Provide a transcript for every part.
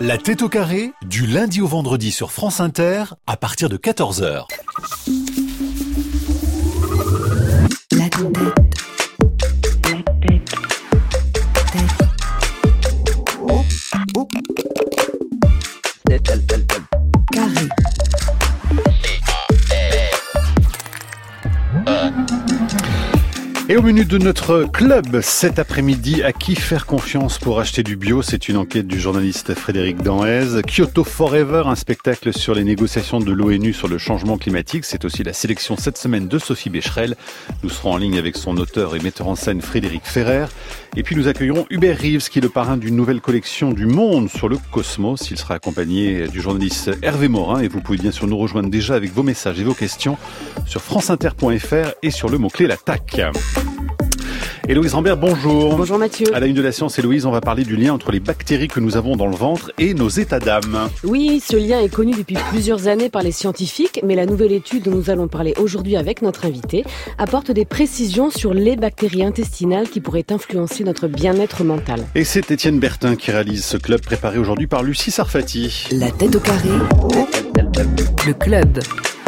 La tête au carré, du lundi au vendredi sur France Inter, à partir de 14h. La tête. Carré. Et au menu de notre club cet après-midi, à qui faire confiance pour acheter du bio? C'est une enquête du journaliste Frédéric Danhez. Kyoto Forever, un spectacle sur les négociations de l'ONU sur le changement climatique. C'est aussi la sélection cette semaine de Sophie Becherel. Nous serons en ligne avec son auteur et metteur en scène Frédéric Ferrer. Et puis nous accueillerons Hubert Reeves, qui est le parrain d'une nouvelle collection du Monde sur le cosmos. Il sera accompagné du journaliste Hervé Morin. Et vous pouvez bien sûr nous rejoindre déjà avec vos messages et vos questions sur franceinter.fr et sur le mot-clé la TAC. Héloïse Rambert, bonjour. Bonjour Mathieu. À la une de la science, Héloïse, on va parler du lien entre les bactéries que nous avons dans le ventre et nos états d'âme. Oui, ce lien est connu depuis plusieurs années par les scientifiques, mais la nouvelle étude dont nous allons parler aujourd'hui avec notre invité apporte des précisions sur les bactéries intestinales qui pourraient influencer notre bien-être mental. Et c'est Étienne Bertin qui réalise ce club préparé aujourd'hui par Lucie Sarfati. La tête au carré. Le club.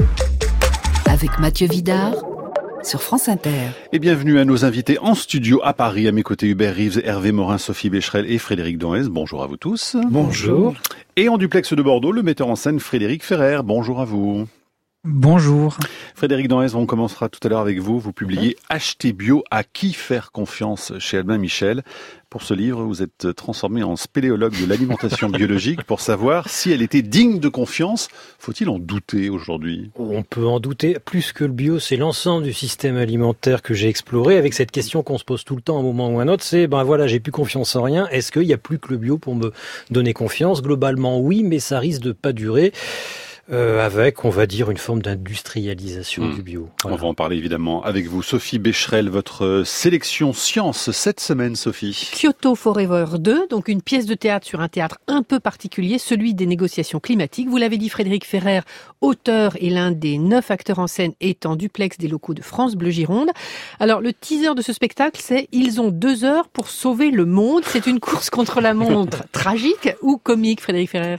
Avec Mathieu Vidard. Sur France Inter. Et bienvenue à nos invités en studio à Paris. À mes côtés, Hubert Reeves, Hervé Morin, Sophie Becherel et Frédéric Danhez. Bonjour à vous tous. Bonjour. Et en duplex de Bordeaux, le metteur en scène Frédéric Ferrer. Bonjour à vous. Bonjour. Frédéric Danhez, on commencera tout à l'heure avec vous. Vous publiez Acheter bio, à qui faire confiance chez Albin Michel. Pour ce livre, vous êtes transformé en spéléologue de l'alimentation biologique pour savoir si elle était digne de confiance. Faut-il en douter aujourd'hui? On peut en douter. Plus que le bio, c'est l'ensemble du système alimentaire que j'ai exploré avec cette question qu'on se pose tout le temps à un moment ou à un autre. C'est, j'ai plus confiance en rien. Est-ce qu'il n'y a plus que le bio pour me donner confiance? Globalement, oui, mais ça risque de pas durer. Avec, on va dire, une forme d'industrialisation du bio. Voilà. On va en parler évidemment avec vous. Sophie Becherel, votre sélection science cette semaine, Sophie. Kyoto Forever 2, donc une pièce de théâtre sur un théâtre un peu particulier, celui des négociations climatiques. Vous l'avez dit, Frédéric Ferrer, auteur et l'un des 9 acteurs en scène, est en duplex des locaux de France Bleu Gironde. Alors, le teaser de ce spectacle, c'est « Ils ont 2 heures pour sauver le monde ». C'est une course contre la montre tragique ou comique, Frédéric Ferrer?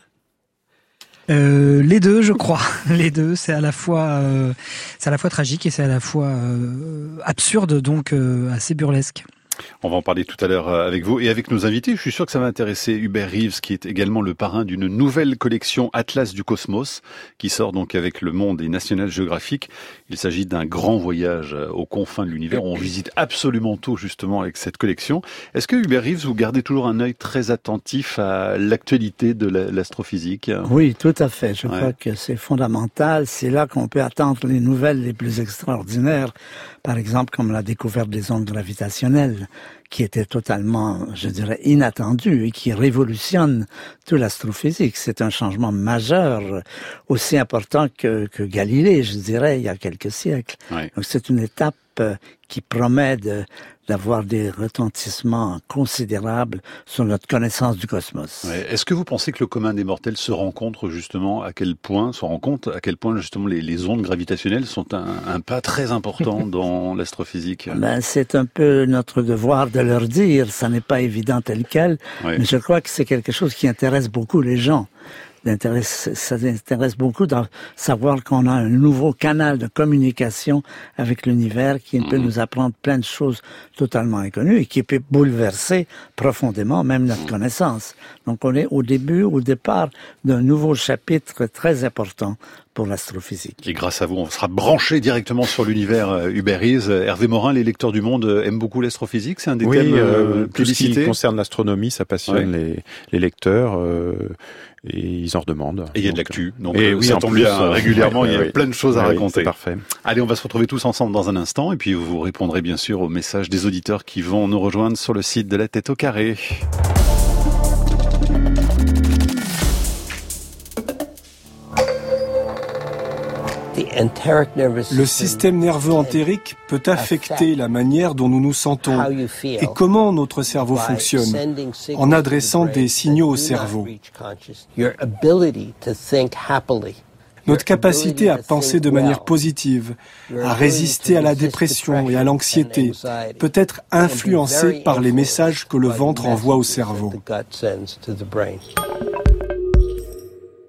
Les deux, je crois. Les deux, c'est à la fois tragique et c'est à la fois absurde, donc assez burlesque. On va en parler tout à l'heure avec vous et avec nos invités. Je suis sûr que ça va intéresser Hubert Reeves, qui est également le parrain d'une nouvelle collection Atlas du Cosmos, qui sort donc avec Le Monde et National Geographic. Il s'agit d'un grand voyage aux confins de l'univers. On visite absolument tout, justement, avec cette collection. Est-ce que, Hubert Reeves, vous gardez toujours un œil très attentif à l'actualité de l'astrophysique? Oui, tout à fait. Je crois que c'est fondamental. C'est là qu'on peut attendre les nouvelles les plus extraordinaires. Par exemple, comme la découverte des ondes gravitationnelles, qui était totalement, je dirais, inattendu et qui révolutionne toute l'astrophysique. C'est un changement majeur, aussi important que Galilée, je dirais, il y a quelques siècles. Ouais. Donc c'est une étape qui promet d'avoir des retentissements considérables sur notre connaissance du cosmos. Ouais. Est-ce que vous pensez que le commun des mortels se rend compte justement à quel point justement les ondes gravitationnelles sont un pas très important dans l'astrophysique? C'est un peu notre devoir de leur dire, ça n'est pas évident tel quel, mais je crois que c'est quelque chose qui intéresse beaucoup les gens. Ça intéresse beaucoup de savoir qu'on a un nouveau canal de communication avec l'univers qui peut nous apprendre plein de choses totalement inconnues et qui peut bouleverser profondément même notre connaissance. Donc on est au départ d'un nouveau chapitre très important pour l'astrophysique. Et grâce à vous, on sera branché directement sur l'univers. Hubert Reeves, Hervé Morin, les lecteurs du Monde aiment beaucoup l'astrophysique. C'est un des thèmes tout ce qui concerne l'astronomie, ça passionne les lecteurs. Et ils en redemandent. Et il y a de l'actu. Donc oui, ça tombe bien régulièrement, il y a plein de choses à raconter. C'est parfait. Allez, on va se retrouver tous ensemble dans un instant. Et puis vous répondrez bien sûr aux messages des auditeurs qui vont nous rejoindre sur le site de La Tête au Carré. Le système nerveux entérique peut affecter la manière dont nous nous sentons et comment notre cerveau fonctionne en adressant des signaux au cerveau. Notre capacité à penser de manière positive, à résister à la dépression et à l'anxiété peut être influencée par les messages que le ventre envoie au cerveau.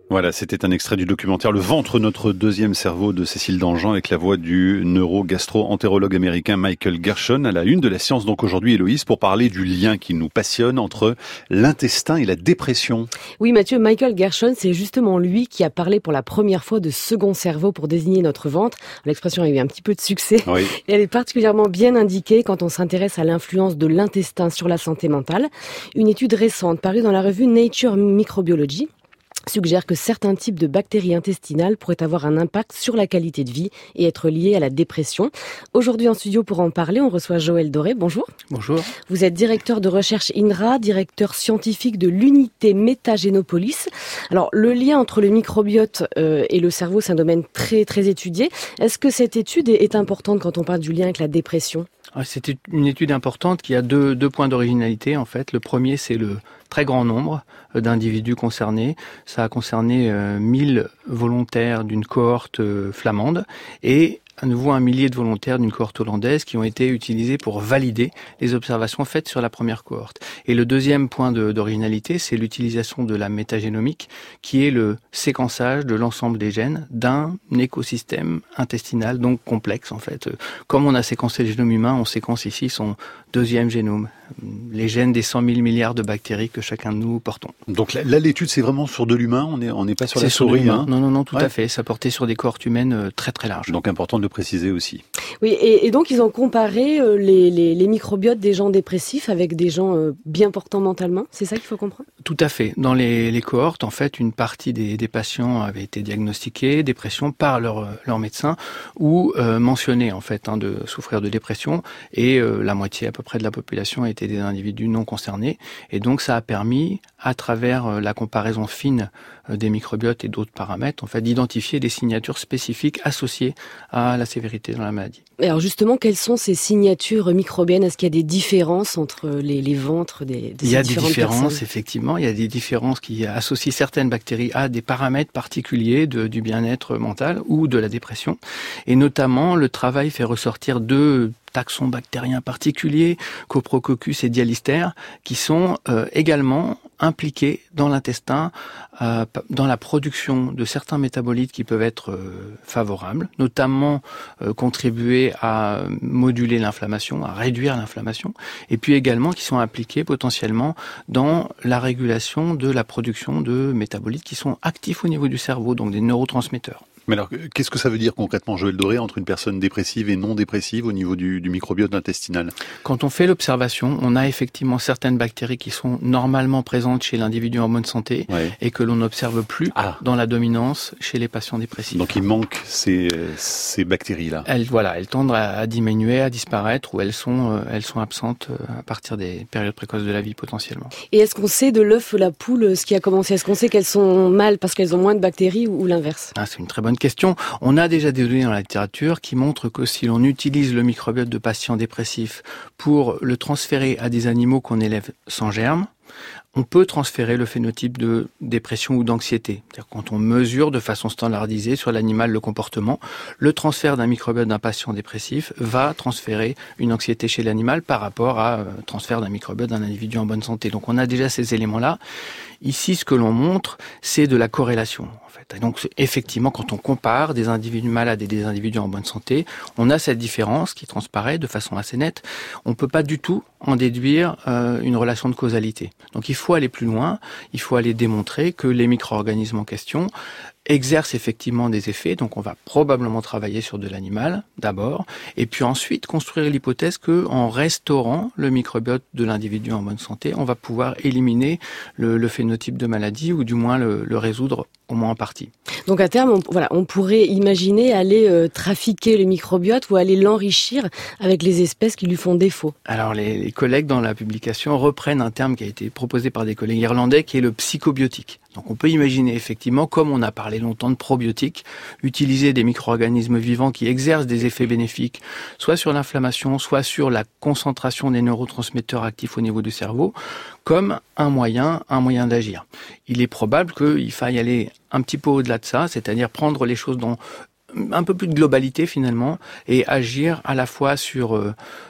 Voilà, c'était un extrait du documentaire Le ventre, notre deuxième cerveau de Cécile Danjean avec la voix du neuro-gastro-entérologue américain Michael Gershon à la une de la science. Donc aujourd'hui, Héloïse, pour parler du lien qui nous passionne entre l'intestin et la dépression. Oui, Mathieu, Michael Gershon, c'est justement lui qui a parlé pour la première fois de second cerveau pour désigner notre ventre. L'expression a eu un petit peu de succès. Oui. Et elle est particulièrement bien indiquée quand on s'intéresse à l'influence de l'intestin sur la santé mentale. Une étude récente parue dans la revue Nature Microbiology suggère que certains types de bactéries intestinales pourraient avoir un impact sur la qualité de vie et être liés à la dépression. Aujourd'hui en studio pour en parler, on reçoit Joël Doré. Bonjour. Bonjour. Vous êtes directeur de recherche INRA, directeur scientifique de l'unité Métagénopolis. Alors le lien entre le microbiote et le cerveau, c'est un domaine très très étudié. Est-ce que cette étude est importante quand on parle du lien avec la dépression ? C'est une étude importante qui a deux points d'originalité en fait. Le premier, c'est le très grand nombre d'individus concernés. Ça a concerné 1000 volontaires d'une cohorte flamande et à nouveau 1 millier de volontaires d'une cohorte hollandaise qui ont été utilisés pour valider les observations faites sur la première cohorte. Et le deuxième point d'originalité, c'est l'utilisation de la métagénomique, qui est le séquençage de l'ensemble des gènes d'un écosystème intestinal, donc complexe en fait. Comme on a séquencé le génome humain, on séquence ici son deuxième génome, les gènes des 100 000 milliards de bactéries que chacun de nous portons. Donc là, l'étude, c'est vraiment sur de l'humain, on n'est pas sur la souris. Hein. Non, tout à fait. Ça portait sur des cohortes humaines très très larges. Donc important de le préciser aussi. Oui, et donc ils ont comparé les microbiotes des gens dépressifs avec des gens bien portants mentalement, c'est ça qu'il faut comprendre ? Tout à fait. Dans les cohortes, en fait, une partie des patients avaient été diagnostiqués dépression par leur médecin ou mentionnés en fait de souffrir de dépression, et la moitié à peu près de la population étaient des individus non concernés, et donc ça a permis, à travers la comparaison fine des microbiotes et d'autres paramètres, en fait, d'identifier des signatures spécifiques associées à la sévérité dans la maladie. Alors justement, quelles sont ces signatures microbiennes ? Est-ce qu'il y a des différences entre les ventres des Il y a ces des différentes différences, personnes ? effectivement. Il y a des différences qui associent certaines bactéries à des paramètres particuliers du bien-être mental ou de la dépression. Et notamment, le travail fait ressortir deux taxons bactériens particuliers, Coprococcus et Dialister, qui sont également impliqués dans l'intestin, dans la production de certains métabolites qui peuvent être favorables, notamment contribuer à moduler l'inflammation, à réduire l'inflammation, et puis également qui sont impliqués potentiellement dans la régulation de la production de métabolites qui sont actifs au niveau du cerveau, donc des neurotransmetteurs. Mais alors, qu'est-ce que ça veut dire concrètement, Joël Doré, entre une personne dépressive et non dépressive au niveau du microbiote intestinal ? Quand on fait l'observation, on a effectivement certaines bactéries qui sont normalement présentes chez l'individu en bonne santé et que l'on n'observe plus dans la dominance chez les patients dépressifs. Donc il manque ces bactéries-là. Elles tendent à diminuer, à disparaître, ou elles sont absentes à partir des périodes précoces de la vie potentiellement. Et est-ce qu'on sait de l'œuf ou la poule ce qui a commencé ? Est-ce qu'on sait qu'elles sont mâles parce qu'elles ont moins de bactéries ou l'inverse ? C'est une très bonne question. On a déjà des données dans la littérature qui montrent que si l'on utilise le microbiote de patients dépressifs pour le transférer à des animaux qu'on élève sans germes, on peut transférer le phénotype de dépression ou d'anxiété. C'est-à-dire quand on mesure de façon standardisée sur l'animal le comportement, le transfert d'un microbiote d'un patient dépressif va transférer une anxiété chez l'animal par rapport à transfert d'un microbiote d'un individu en bonne santé. Donc on a déjà ces éléments-là. Ici, ce que l'on montre, c'est de la corrélation. Et donc, effectivement, quand on compare des individus malades et des individus en bonne santé, on a cette différence qui transparaît de façon assez nette. On ne peut pas du tout en déduire une relation de causalité. Donc, il faut aller plus loin. Il faut aller démontrer que les micro-organismes en question exercent effectivement des effets. Donc, on va probablement travailler sur de l'animal d'abord, et puis ensuite construire l'hypothèse que, en restaurant le microbiote de l'individu en bonne santé, on va pouvoir éliminer le phénotype de maladie, ou du moins le résoudre au moins en partie. Donc à terme, on pourrait imaginer aller trafiquer le microbiote ou aller l'enrichir avec les espèces qui lui font défaut. Alors les collègues dans la publication reprennent un terme qui a été proposé par des collègues irlandais, qui est le psychobiotique. Donc on peut imaginer effectivement, comme on a parlé longtemps de probiotiques, utiliser des micro-organismes vivants qui exercent des effets bénéfiques, soit sur l'inflammation, soit sur la concentration des neurotransmetteurs actifs au niveau du cerveau, comme un moyen d'agir. Il est probable qu'il faille aller un petit peu au-delà de ça, c'est-à-dire prendre les choses dans un peu plus de globalité finalement, et agir à la fois sur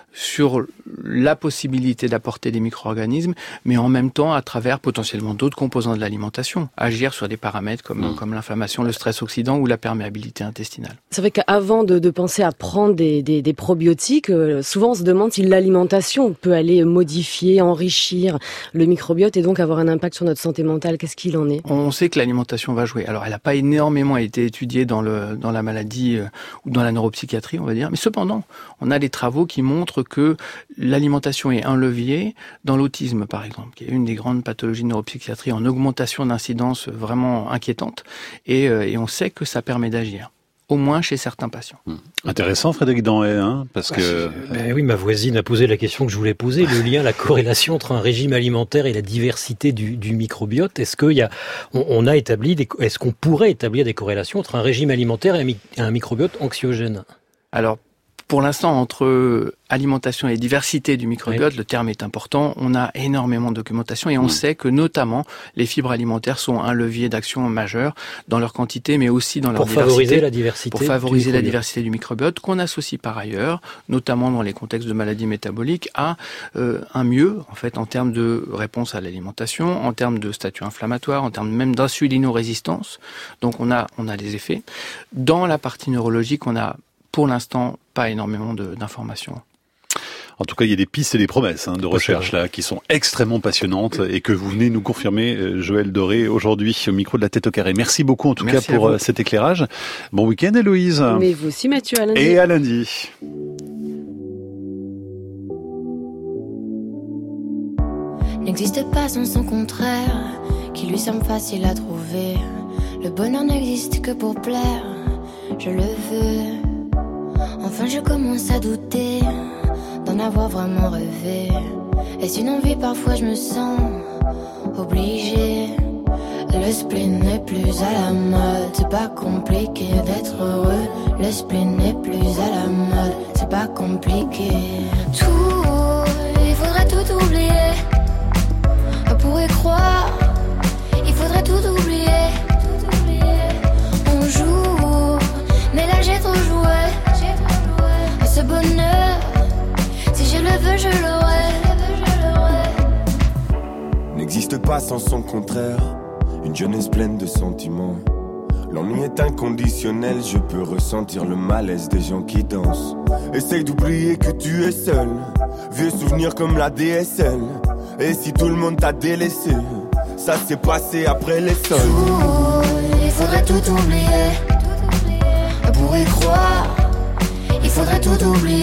sur la possibilité d'apporter des micro-organismes, mais en même temps, à travers potentiellement d'autres composants de l'alimentation, agir sur des paramètres comme l'inflammation, le stress oxydant ou la perméabilité intestinale. C'est vrai qu'avant de penser à prendre des probiotiques, souvent on se demande si l'alimentation peut aller modifier, enrichir le microbiote et donc avoir un impact sur notre santé mentale. Qu'est-ce qu'il en est ? On sait que l'alimentation va jouer. Alors, elle n'a pas énormément été étudiée dans la maladie ou dans la neuropsychiatrie, on va dire, mais cependant, on a des travaux qui montrent que l'alimentation est un levier dans l'autisme, par exemple, qui est une des grandes pathologies de neuropsychiatrie en augmentation d'incidence vraiment inquiétante. Et on sait que ça permet d'agir, au moins chez certains patients. Intéressant, Frédéric Danhaye, parce que... oui, ma voisine a posé la question que je voulais poser, le lien, la corrélation entre un régime alimentaire et la diversité du microbiote. Est-ce qu'on pourrait établir des corrélations entre un régime alimentaire et un microbiote anxiogène ? Alors, pour l'instant, entre alimentation et diversité du microbiote, le terme est important. On a énormément de documentation et on sait que notamment les fibres alimentaires sont un levier d'action majeur dans leur quantité, mais aussi dans leur diversité. Pour favoriser la diversité du microbiote, qu'on associe par ailleurs, notamment dans les contextes de maladies métaboliques, à un mieux, en fait, en termes de réponse à l'alimentation, en termes de statut inflammatoire, en termes même d'insulinorésistance. Donc on a des effets. Dans la partie neurologique, on a pour l'instant pas énormément d'informations. En tout cas, il y a des pistes et des promesses de recherche là qui sont extrêmement passionnantes et que vous venez nous confirmer, Joël Doré, aujourd'hui au micro de la Tête au Carré. Merci beaucoup en tout cas pour cet éclairage. Bon week-end, Héloïse. Mais vous aussi, Mathieu, à lundi. Et à lundi. N'existe pas sans son contraire, qui lui semble facile à trouver. Le bonheur n'existe que pour plaire, je le veux. Enfin je commence à douter d'en avoir vraiment rêvé. Est-ce une envie? Parfois je me sens obligée. Le spleen n'est plus à la mode, c'est pas compliqué d'être heureux. Le spleen n'est plus à la mode, c'est pas compliqué. Il faudrait tout oublier. On pourrait croire, il faudrait tout oublier. On joue, mais là j'ai trop joué. Ce bonheur, si je le veux, je l'aurai. N'existe pas sans son contraire, une jeunesse pleine de sentiments. L'ennui est inconditionnel, je peux ressentir le malaise des gens qui dansent. Essaye d'oublier que tu es seul, vieux souvenirs comme la DSL. Et si tout le monde t'a délaissé, ça s'est passé après les sols. Il faudrait tout oublier, pour y croire. Il faudrait tout oublier.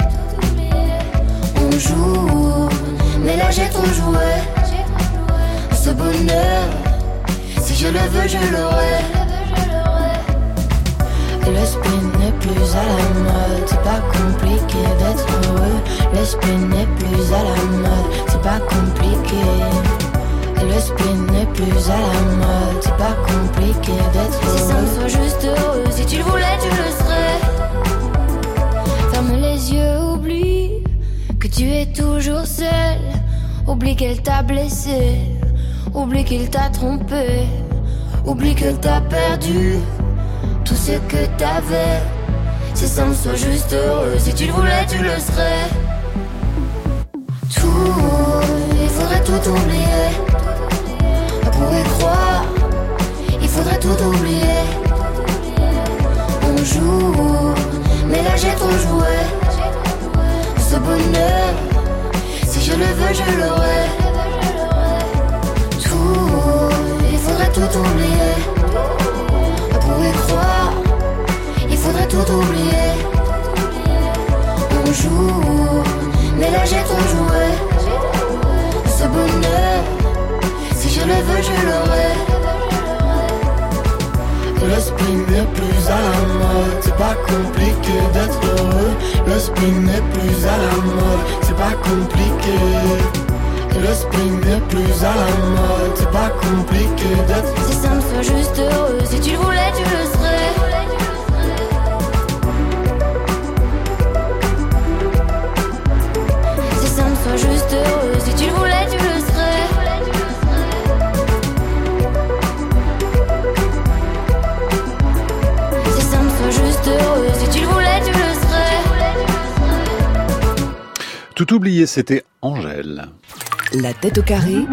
On joue, mais là j'ai trop joué. Ce bonheur, si je le veux, je l'aurai. Le spleen n'est plus à la mode, c'est pas compliqué d'être heureux. Le spleen n'est plus à la mode, c'est pas compliqué. Le spleen n'est plus à la mode, c'est pas compliqué d'être heureux. Si ça me soit juste heureux, si tu le voulais, tu le serais. Ferme les yeux, oublie que tu es toujours seul. Oublie qu'elle t'a blessé, oublie qu'il t'a trompé, oublie que t'as perdu tout ce que t'avais. Si ça me soit juste heureux, si tu le voulais, tu le serais. Il faudrait tout oublier. Pour y croire, il faudrait tout oublier. On joue, mais là j'ai trop joué. Ce bonheur, si je le veux, je l'aurai. Il faudrait tout oublier. Pour y croire, il faudrait tout oublier. On joue, mais là j'ai trop joué. Ce bonheur, si je le veux, je l'aurai. Le spleen n'est plus à la mode, c'est pas compliqué d'être heureux. Le spleen n'est plus à la mode, c'est pas compliqué. Le spleen n'est plus à la mode, c'est pas compliqué d'être. Si ça me soit juste heureux, si tu le voulais, tu le serais. Si ça me soit juste heureux, si tu le voulais, tu le serais. Si ça me soit juste heureux, si tu le voulais, tu le serais. tout oublié, c'était Angèle. La tête au carré,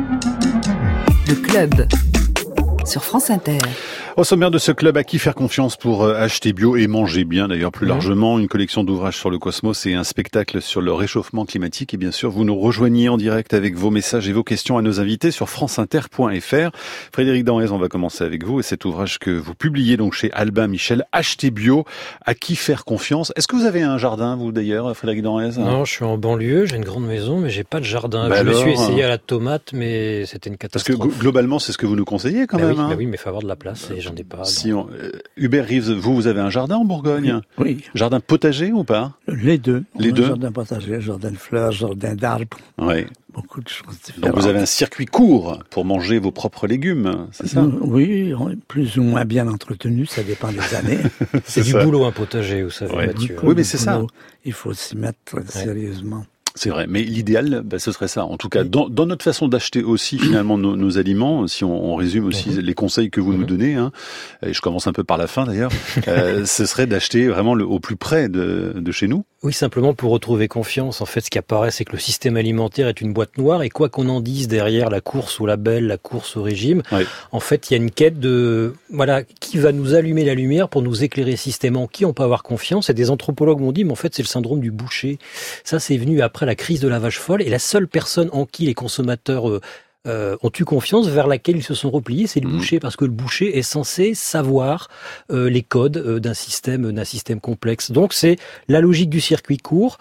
le club sur France Inter. Au sommaire de ce club, à qui faire confiance pour acheter bio et manger bien, d'ailleurs plus largement, une collection d'ouvrages sur le cosmos et un spectacle sur le réchauffement climatique. Et bien sûr, vous nous rejoignez en direct avec vos messages et vos questions à nos invités sur franceinter.fr. Frédéric Danez, on va commencer avec vous et cet ouvrage que vous publiez donc chez Albin Michel, Acheter bio, à qui faire confiance. Est-ce que vous avez un jardin, vous d'ailleurs, Frédéric Danez? Non, je suis en banlieue, j'ai une grande maison, mais j'ai pas de jardin. Je me suis essayé à la tomate, mais c'était une catastrophe. Parce que globalement, c'est ce que vous nous conseillez quand même. Oui, mais il faut avoir de la place et j'en ai pas. Si Hubert Reeves, vous avez un jardin en Bourgogne? Oui. Jardin potager ou pas? Les deux. Les deux. Jardin potager, jardin de fleurs, jardin d'arbres. Oui. Beaucoup de choses différentes. Donc vous avez un circuit court pour manger vos propres légumes, c'est ça? Oui, plus ou moins bien entretenu, ça dépend des années. C'est du boulot un potager, vous savez, Mathieu. Oui, mais c'est ça. Il faut s'y mettre sérieusement. C'est vrai, mais l'idéal, ce serait ça. En tout cas, dans notre façon d'acheter aussi finalement nos aliments, si on résume aussi les conseils que vous nous donnez, et je commence un peu par la fin d'ailleurs, ce serait d'acheter vraiment au plus près de chez nous. Oui, simplement pour retrouver confiance. En fait, ce qui apparaît, c'est que le système alimentaire est une boîte noire, et quoi qu'on en dise derrière la course au label, la course au régime, en fait, il y a une quête de, qui va nous allumer la lumière pour nous éclairer systématiquement, qui on peut avoir confiance. Et des anthropologues m'ont dit, mais en fait, c'est le syndrome du boucher. Ça, c'est venu après la crise de la vache folle, et la seule personne en qui les consommateurs ont eu confiance, vers laquelle ils se sont repliés, c'est le boucher, parce que le boucher est censé savoir les codes d'un système complexe. Donc c'est la logique du circuit court.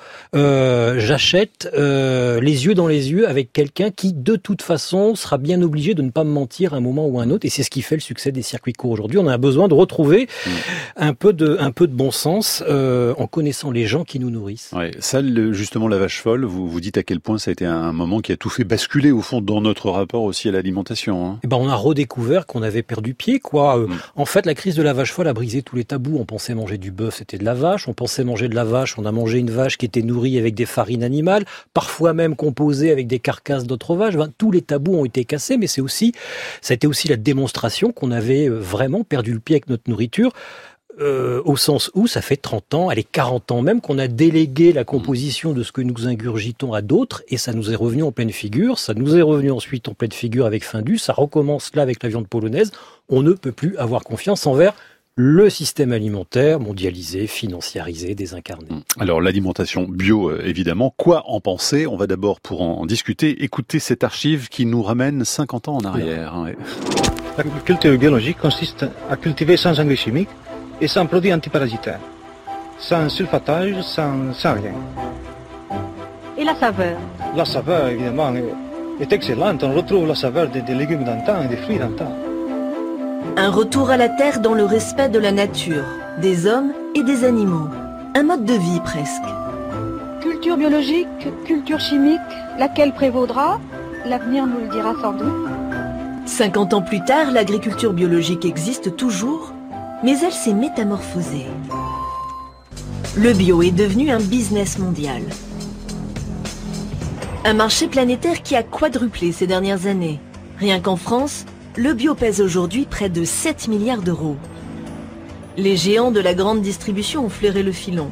J'achète les yeux dans les yeux avec quelqu'un qui, de toute façon, sera bien obligé de ne pas me mentir à un moment ou à un autre, et c'est ce qui fait le succès des circuits courts aujourd'hui. On a besoin de retrouver un peu de bon sens en connaissant les gens qui nous nourrissent. Ouais, ça, justement, la vache folle, vous dites à quel point ça a été un moment qui a tout fait basculer au fond dans notre rapport aussi à l'alimentation. On a redécouvert qu'on avait perdu pied, quoi. En fait, la crise de la vache folle a brisé tous les tabous. On pensait manger du bœuf, c'était de la vache. On pensait manger de la vache, on a mangé une vache qui était nourrie avec des farines animales, parfois même composée avec des carcasses d'autres vaches. Tous les tabous ont été cassés, mais ça a été aussi la démonstration qu'on avait vraiment perdu le pied avec notre nourriture. Au sens où ça fait 30 ans, 40 ans même, qu'on a délégué la composition de ce que nous ingurgitons à d'autres, et ça nous est revenu en pleine figure. Ça nous est revenu ensuite en pleine figure avec Findus, ça recommence là avec la viande polonaise. On ne peut plus avoir confiance envers le système alimentaire mondialisé, financiarisé, désincarné. Alors l'alimentation bio, évidemment, quoi en penser? On va d'abord, pour en discuter, écouter cette archive qui nous ramène 50 ans en arrière. L'agriculture biologique consiste à cultiver sans engrais chimiques et sans produits antiparasitaires, sans sulfatage, sans rien. Et la saveur? La saveur, évidemment, est excellente. On retrouve la saveur des légumes d'antan et des fruits d'antan. Un retour à la terre dans le respect de la nature, des hommes et des animaux. Un mode de vie presque. Culture biologique, culture chimique, laquelle prévaudra? L'avenir nous le dira sans doute. 50 ans plus tard, l'agriculture biologique existe toujours, mais elle s'est métamorphosée. Le bio est devenu un business mondial. Un marché planétaire qui a quadruplé ces dernières années. Rien qu'en France, le bio pèse aujourd'hui près de 7 milliards d'euros. Les géants de la grande distribution ont flairé le filon.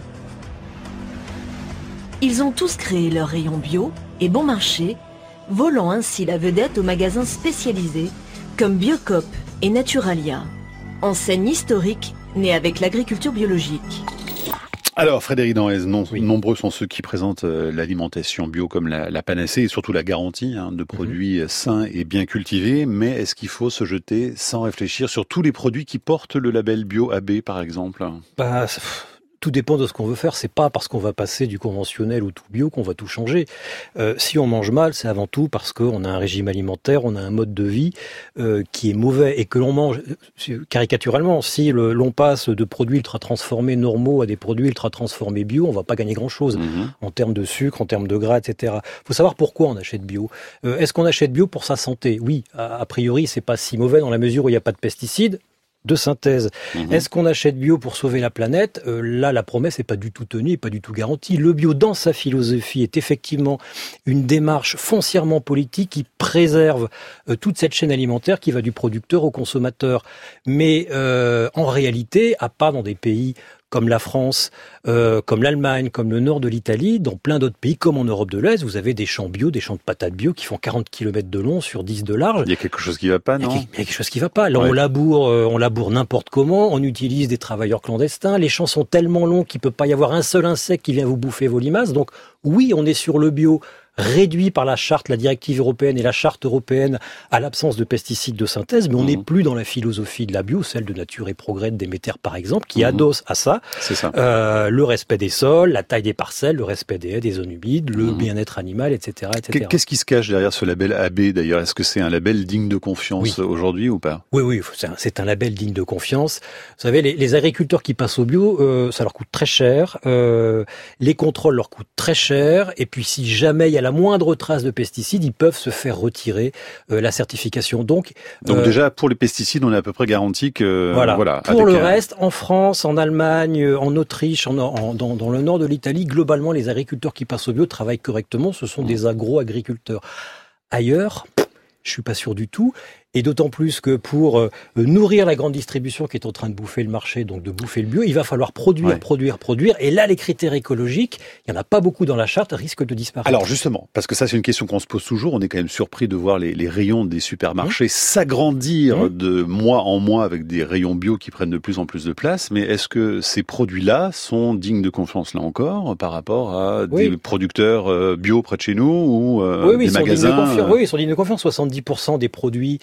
Ils ont tous créé leur rayon bio et bon marché, volant ainsi la vedette aux magasins spécialisés comme Biocoop et Naturalia. Enseigne historique née avec l'agriculture biologique. Alors Frédéric Danez, nombreux sont ceux qui présentent l'alimentation bio comme la panacée et surtout la garantie de produits sains et bien cultivés, mais est-ce qu'il faut se jeter sans réfléchir sur tous les produits qui portent le label bio AB par exemple? Tout dépend de ce qu'on veut faire. C'est pas parce qu'on va passer du conventionnel au tout bio qu'on va tout changer. Si on mange mal, c'est avant tout parce qu'on a un régime alimentaire, on a un mode de vie qui est mauvais et que l'on mange caricaturalement. Si l'on passe de produits ultra transformés normaux à des produits ultra transformés bio, on va pas gagner grand-chose en termes de sucre, en termes de gras, etc. Faut savoir pourquoi on achète bio. Est-ce qu'on achète bio pour sa santé? Oui, a priori, c'est pas si mauvais dans la mesure où il n'y a pas de pesticides de synthèse. Est-ce qu'on achète bio pour sauver la planète? Là, la promesse n'est pas du tout tenue et pas du tout garantie. Le bio, dans sa philosophie, est effectivement une démarche foncièrement politique qui préserve toute cette chaîne alimentaire qui va du producteur au consommateur. Mais en réalité, à part dans des pays comme la France, comme l'Allemagne, comme le nord de l'Italie, dans plein d'autres pays, comme en Europe de l'Est, vous avez des champs bio, des champs de patates bio qui font 40 km de long sur 10 de large. Il y a quelque chose qui va pas, non? Il y a quelque chose qui va pas. Là, on laboure n'importe comment, on utilise des travailleurs clandestins, les champs sont tellement longs qu'il peut pas y avoir un seul insecte qui vient vous bouffer vos limaces. Donc oui, on est sur le bio, réduit par la charte, la directive européenne et la charte européenne à l'absence de pesticides de synthèse, mais on n'est plus dans la philosophie de la bio, celle de Nature et Progrès de Déméter par exemple, qui adosse à ça, le respect des sols, la taille des parcelles, le respect des haies, des zones humides, le bien-être animal, etc., etc. Qu'est-ce qui se cache derrière ce label AB d'ailleurs? Est-ce que c'est un label digne de confiance aujourd'hui ou pas? Oui, c'est un label digne de confiance. Vous savez, les agriculteurs qui passent au bio, ça leur coûte très cher, les contrôles leur coûtent très cher, et puis si jamais il y a la moindre trace de pesticides, ils peuvent se faire retirer la certification. Donc déjà, pour les pesticides, on est à peu près garanti que... Voilà. Pour le reste, en France, en Allemagne, en Autriche, dans le nord de l'Italie, globalement, les agriculteurs qui passent au bio travaillent correctement. Ce sont des agro-agriculteurs. Ailleurs, je suis pas sûr du tout. Et d'autant plus que pour nourrir la grande distribution qui est en train de bouffer le marché, donc de bouffer le bio, il va falloir produire. Et là, les critères écologiques, il n'y en a pas beaucoup dans la charte, risquent de disparaître. Alors justement, parce que ça c'est une question qu'on se pose toujours, on est quand même surpris de voir les rayons des supermarchés s'agrandir de mois en mois avec des rayons bio qui prennent de plus en plus de place. Mais est-ce que ces produits-là sont dignes de confiance là encore par rapport à des producteurs bio près de chez nous ou des magasins Oui, ils sont dignes de confiance. 70% des produits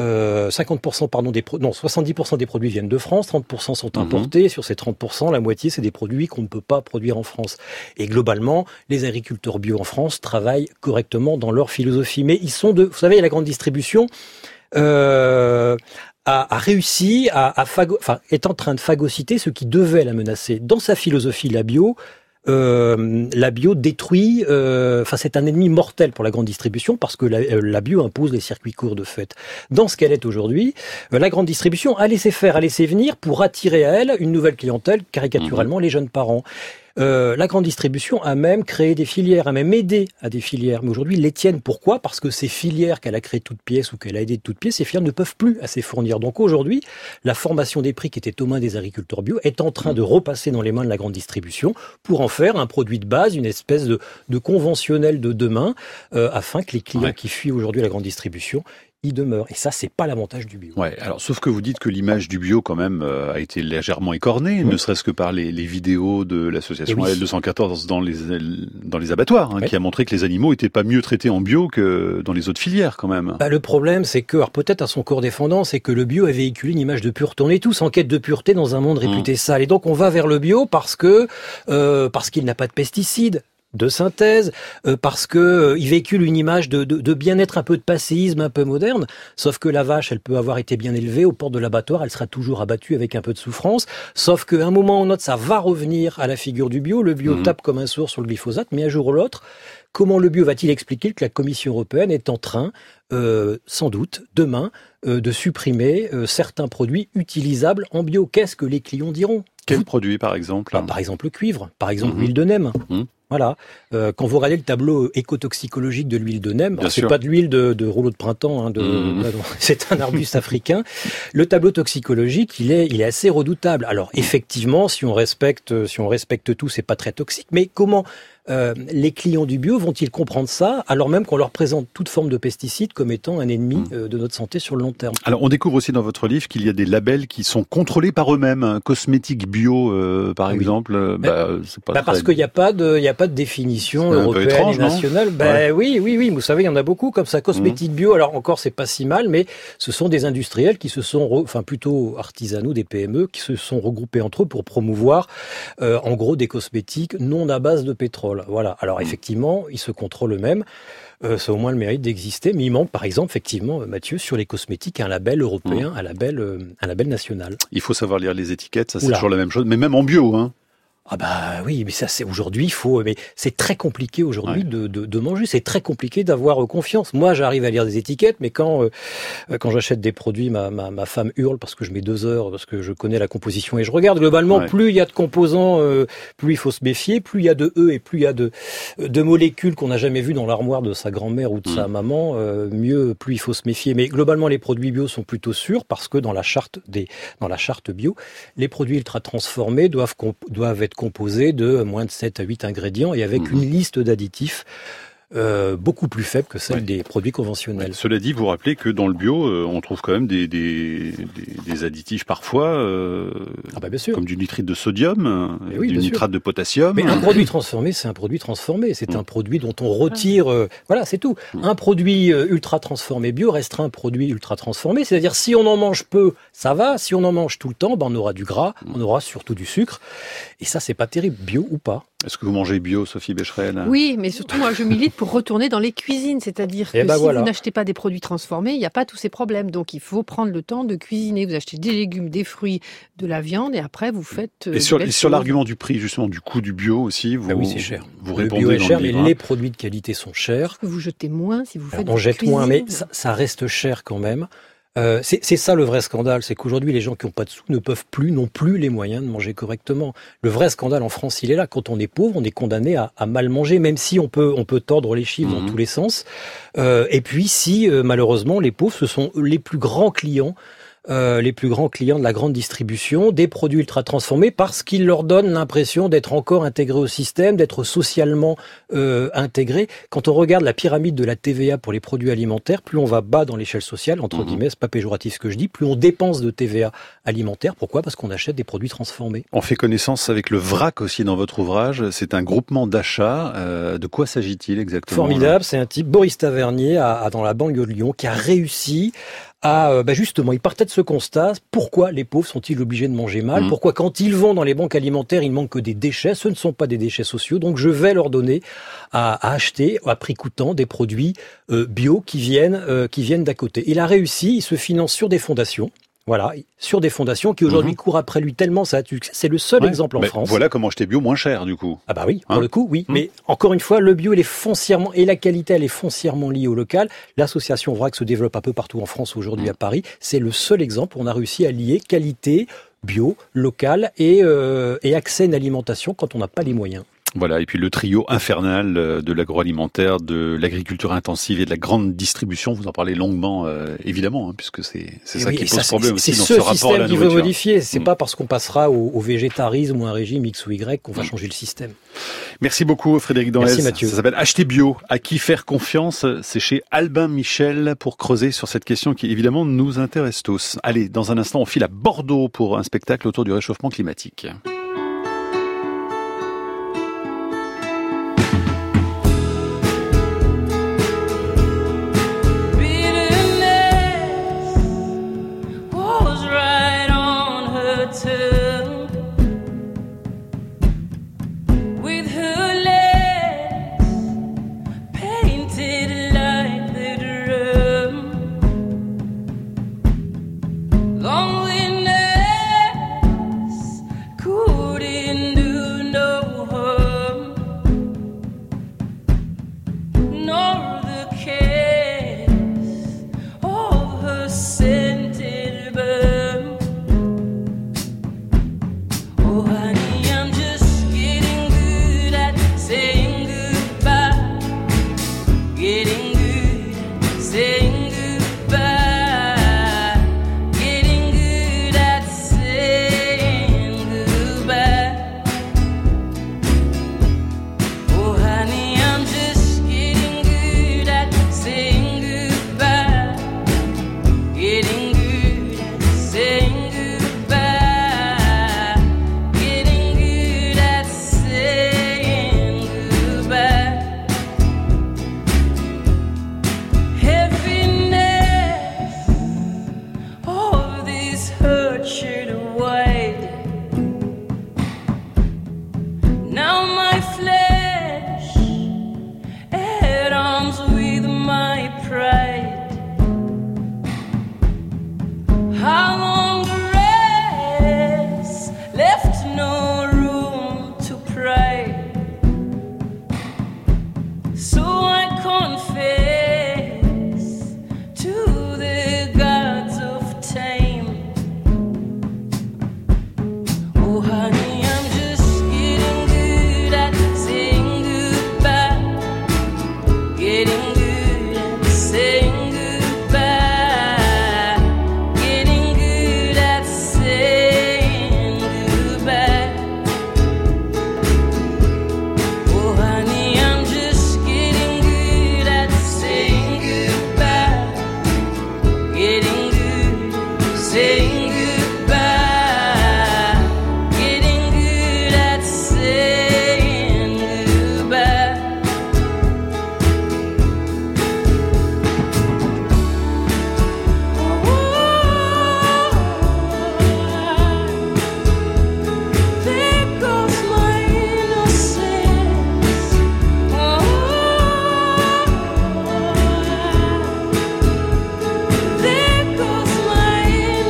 70% des produits viennent de France, 30% sont importés. Sur ces 30%, la moitié, c'est des produits qu'on ne peut pas produire en France. Et globalement, les agriculteurs bio en France travaillent correctement dans leur philosophie. Mais ils sont vous savez, la grande distribution a réussi est en train de phagocyter ce qui devait la menacer. Dans sa philosophie, la bio détruit, c'est un ennemi mortel pour la grande distribution parce que la bio impose les circuits courts de fait. Dans ce qu'elle est aujourd'hui, la grande distribution a laissé faire, a laissé venir pour attirer à elle une nouvelle clientèle, caricaturalement les jeunes parents. La grande distribution a même créé des filières, a même aidé à des filières. Mais aujourd'hui, ils les tiennent. Pourquoi? Parce que ces filières qu'elle a créées toutes pièces ou qu'elle a aidées de toutes pièces, ces filières ne peuvent plus assez fournir. Donc aujourd'hui, la formation des prix qui était aux mains des agriculteurs bio est en train de repasser dans les mains de la grande distribution pour en faire un produit de base, une espèce de conventionnel de demain, afin que les clients qui fuient aujourd'hui la grande distribution il demeure. Et ça, c'est pas l'avantage du bio. Ouais. Alors, sauf que vous dites que l'image du bio, quand même, a été légèrement écornée, ne serait-ce que par les vidéos de l'association L214 dans les abattoirs, qui a montré que les animaux étaient pas mieux traités en bio que dans les autres filières, quand même. Le problème, c'est que, alors peut-être à son corps défendant, c'est que le bio a véhiculé une image de pureté. On est tous en quête de pureté dans un monde réputé sale. Et donc, on va vers le bio parce qu'il n'a pas de pesticides de synthèse, parce que il véhicule une image de bien-être, un peu de passéisme, un peu moderne, sauf que la vache, elle peut avoir été bien élevée, aux portes de l'abattoir, elle sera toujours abattue avec un peu de souffrance, sauf qu'à un moment ou un autre, ça va revenir à la figure du bio, le bio tape comme un sourd sur le glyphosate, mais un jour ou l'autre, comment le bio va-t-il expliquer que la Commission européenne est en train, sans doute, demain, de supprimer certains produits utilisables en bio? Qu'est-ce que les clients diront? Quels produits, par exemple? Par exemple, le cuivre, par exemple, l'huile de NEM. Voilà. Quand vous regardez le tableau écotoxicologique de l'huile de NEM, c'est pas de l'huile de rouleau de printemps, c'est un arbuste africain. Le tableau toxicologique, il est assez redoutable. Alors effectivement, si on respecte tout, c'est pas très toxique. Mais comment les clients du bio vont-ils comprendre ça, alors même qu'on leur présente toute forme de pesticides comme étant un ennemi de notre santé sur le long terme? Alors, on découvre aussi dans votre livre qu'il y a des labels qui sont contrôlés par eux-mêmes, cosmétiques bio, par exemple. Parce qu'il n'y a pas de définition européenne étrange, et nationale. Oui. Vous savez, il y en a beaucoup comme ça. Cosmétiques bio. Alors encore, c'est pas si mal, mais ce sont des industriels qui se sont, plutôt artisanaux, des PME, qui se sont regroupés entre eux pour promouvoir, en gros, des cosmétiques non à base de pétrole. Voilà. Alors effectivement, ils se contrôlent eux-mêmes. Ça a au moins le mérite d'exister. Mais il manque, par exemple, effectivement, Mathieu, sur les cosmétiques, un label européen, un label national. Il faut savoir lire les étiquettes. Ça, c'est toujours la même chose. Mais même en bio, Ah bah oui, mais ça c'est aujourd'hui, mais c'est très compliqué aujourd'hui de manger, c'est très compliqué d'avoir confiance. Moi j'arrive à lire des étiquettes, mais quand j'achète des produits, ma femme hurle parce que je mets 2 heures, parce que je connais la composition et je regarde. Globalement, plus il y a de composants, plus il faut se méfier, plus il y a de E et plus il y a de molécules qu'on n'a jamais vues dans l'armoire de sa grand-mère ou de sa maman, mieux, plus il faut se méfier. Mais globalement, les produits bio sont plutôt sûrs parce que dans la charte bio, les produits ultra transformés doivent être composé de moins de 7 à 8 ingrédients et avec une liste d'additifs beaucoup plus faible que celle des produits conventionnels. Cela dit, vous rappelez que dans le bio, on trouve quand même des additifs parfois, bien sûr. comme du nitrite de sodium, du nitrate de potassium. Mais un produit transformé, c'est un produit transformé. C'est un produit dont on retire... voilà, c'est tout. Un produit ultra transformé bio restera un produit ultra transformé. C'est-à-dire, si on en mange peu, ça va. Si on en mange tout le temps, on aura du gras, on aura surtout du sucre. Et ça, c'est pas terrible, bio ou pas. Est-ce que vous mangez bio, Sophie Becherel ? Oui, mais surtout, moi, je milite pour retourner dans les cuisines. C'est-à-dire que vous n'achetez pas des produits transformés, il n'y a pas tous ces problèmes. Donc, il faut prendre le temps de cuisiner. Vous achetez des légumes, des fruits, de la viande, et après, vous faites... Et sur l'argument du prix, justement, du coût du bio aussi, oui, c'est cher. Vous le répondez bio est cher, le livre, mais les produits de qualité sont chers. Vous jetez moins si vous faites On jette moins, mais ça reste cher quand même. C'est ça le vrai scandale, c'est qu'aujourd'hui les gens qui n'ont pas de sous n'ont plus les moyens de manger correctement. Le vrai scandale en France, il est là. Quand on est pauvre, on est condamné à mal manger, même si on peut tordre les chiffres dans tous les sens. Et puis si malheureusement les pauvres, ce sont les plus grands clients de la grande distribution des produits ultra transformés parce qu'ils leur donnent l'impression d'être encore intégrés au système, d'être socialement intégrés. Quand on regarde la pyramide de la TVA pour les produits alimentaires, plus on va bas dans l'échelle sociale, entre guillemets, c'est pas péjoratif ce que je dis, plus on dépense de TVA alimentaire. Pourquoi ? Parce qu'on achète des produits transformés. On fait connaissance avec le VRAC aussi dans votre ouvrage. C'est un groupement d'achat. De quoi s'agit-il exactement ? Formidable, c'est un type, Boris Tavernier, dans la banlieue de Lyon, qui a réussi justement, il partait de ce constat. Pourquoi les pauvres sont-ils obligés de manger mal ? Pourquoi quand ils vont dans les banques alimentaires, il manque que des déchets ? Ce ne sont pas des déchets sociaux. Donc je vais leur donner à acheter à prix coûtant des produits bio qui viennent d'à côté. Il a réussi, il se finance sur des fondations. Voilà, sur des fondations qui aujourd'hui courent après lui tellement ça a tué. C'est le seul exemple en France. Voilà comment acheter bio moins cher du coup. Ah bah oui, pour le coup, oui. Mais encore une fois, le bio, il est foncièrement, et la qualité, elle est foncièrement liée au local. L'association VRAC se développe un peu partout en France aujourd'hui à Paris. C'est le seul exemple où on a réussi à lier qualité, bio, local et accès à une alimentation quand on n'a pas les moyens. Voilà, et puis le trio infernal de l'agroalimentaire, de l'agriculture intensive et de la grande distribution, vous en parlez longuement, évidemment, puisque c'est ça qui pose problème aussi dans ce rapport à la nourriture. C'est ce système qui veut modifier, c'est pas parce qu'on passera au végétarisme ou un régime X ou Y qu'on va changer le système. Merci beaucoup Frédéric Danez. Merci Mathieu. Ça s'appelle Acheter bio, à qui faire confiance ? C'est chez Albin Michel pour creuser sur cette question qui évidemment nous intéresse tous. Allez, dans un instant, on file à Bordeaux pour un spectacle autour du réchauffement climatique. Cool. saying goodbye, getting good at saying goodbye. There goes my innocence. There goes my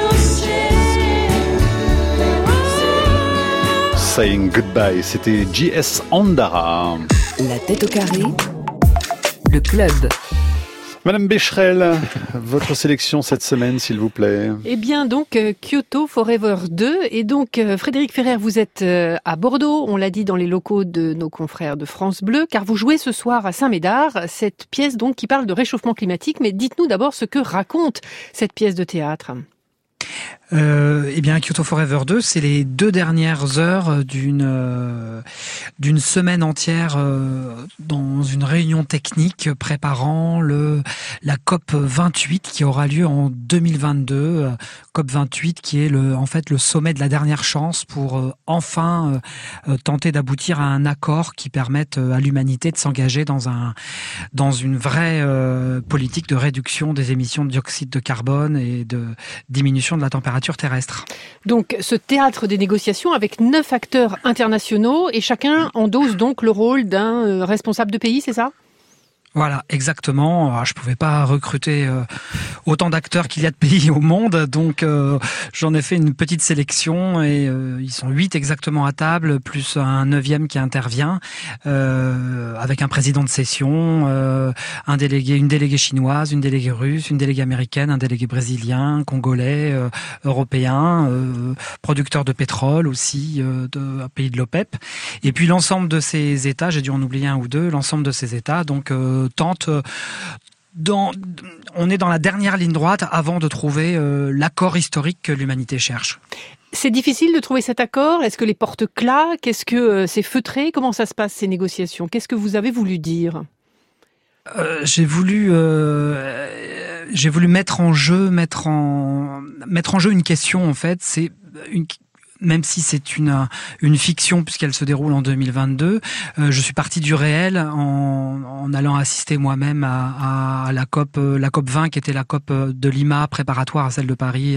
innocence. Saying Goodbye, c'était J.S. Andara. La tête au carré, le club. Madame Becherel, votre sélection cette semaine, s'il vous plaît. Eh bien, donc, Kyoto Forever 2. Et donc, Frédéric Ferrer, vous êtes à Bordeaux, on l'a dit, dans les locaux de nos confrères de France Bleu, car vous jouez ce soir à Saint-Médard, cette pièce donc qui parle de réchauffement climatique. Mais dites-nous d'abord ce que raconte cette pièce de théâtre. Eh bien, Kyoto Forever 2, c'est les 2 dernières heures d'une semaine entière dans une réunion technique préparant la COP 28 qui aura lieu en 2022. COP 28 qui est le sommet de la dernière chance pour enfin tenter d'aboutir à un accord qui permette à l'humanité de s'engager dans une vraie politique de réduction des émissions de dioxyde de carbone et de diminution de la température terrestre. Donc, ce théâtre des négociations avec 9 acteurs internationaux et chacun endosse donc le rôle d'un responsable de pays, c'est ça ? Voilà, exactement. Je pouvais pas recruter autant d'acteurs qu'il y a de pays au monde, donc j'en ai fait une petite sélection et ils sont 8 exactement à table, plus un 9e qui intervient, avec un président de session, une déléguée chinoise, une déléguée russe, une déléguée américaine, un délégué brésilien, congolais, européen, producteur de pétrole aussi, un pays de l'OPEP. Et puis l'ensemble de ces États, j'ai dû en oublier un ou deux, l'ensemble de ces États, donc on est dans la dernière ligne droite avant de trouver l'accord historique que l'humanité cherche. C'est difficile de trouver cet accord ? Est-ce que les portes claquent ? Est-ce que c'est feutré ? Comment ça se passe ces négociations ? Qu'est-ce que vous avez voulu dire ? J'ai voulu mettre en jeu une question en fait. C'est même si c'est une fiction puisqu'elle se déroule en 2022, je suis parti du réel en allant assister moi-même à la COP 20 qui était la COP de Lima préparatoire à celle de Paris,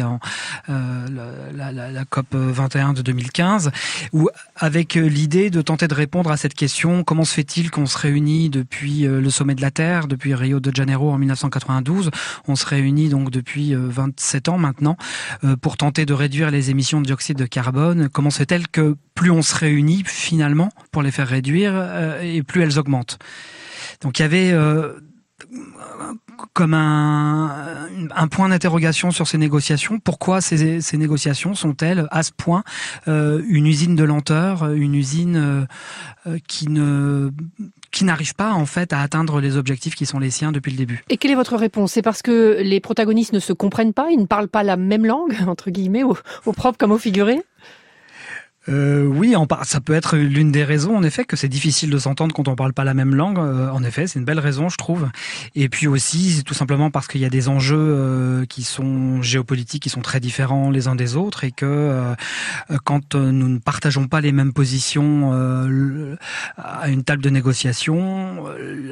la COP 21 de 2015, où avec l'idée de tenter de répondre à cette question: comment se fait-il qu'on se réunit depuis le sommet de la Terre, depuis Rio de Janeiro en 1992, on se réunit donc depuis 27 ans maintenant pour tenter de réduire les émissions de dioxyde de carbone. Comment se fait-elle que plus on se réunit finalement pour les faire réduire et plus elles augmentent? Donc il y avait comme un point d'interrogation sur ces négociations. Pourquoi ces négociations sont-elles à ce point une usine de lenteur, une usine qui n'arrive pas en fait à atteindre les objectifs qui sont les siens depuis le début? Et quelle est votre réponse? C'est parce que les protagonistes ne se comprennent pas, ils ne parlent pas la même langue, entre guillemets, au propre comme au figuré? Oui, ça peut être l'une des raisons, en effet, que c'est difficile de s'entendre quand on parle pas la même langue. En effet, c'est une belle raison, je trouve. Et puis aussi, c'est tout simplement parce qu'il y a des enjeux qui sont géopolitiques, qui sont très différents les uns des autres, et que quand nous ne partageons pas les mêmes positions à une table de négociation,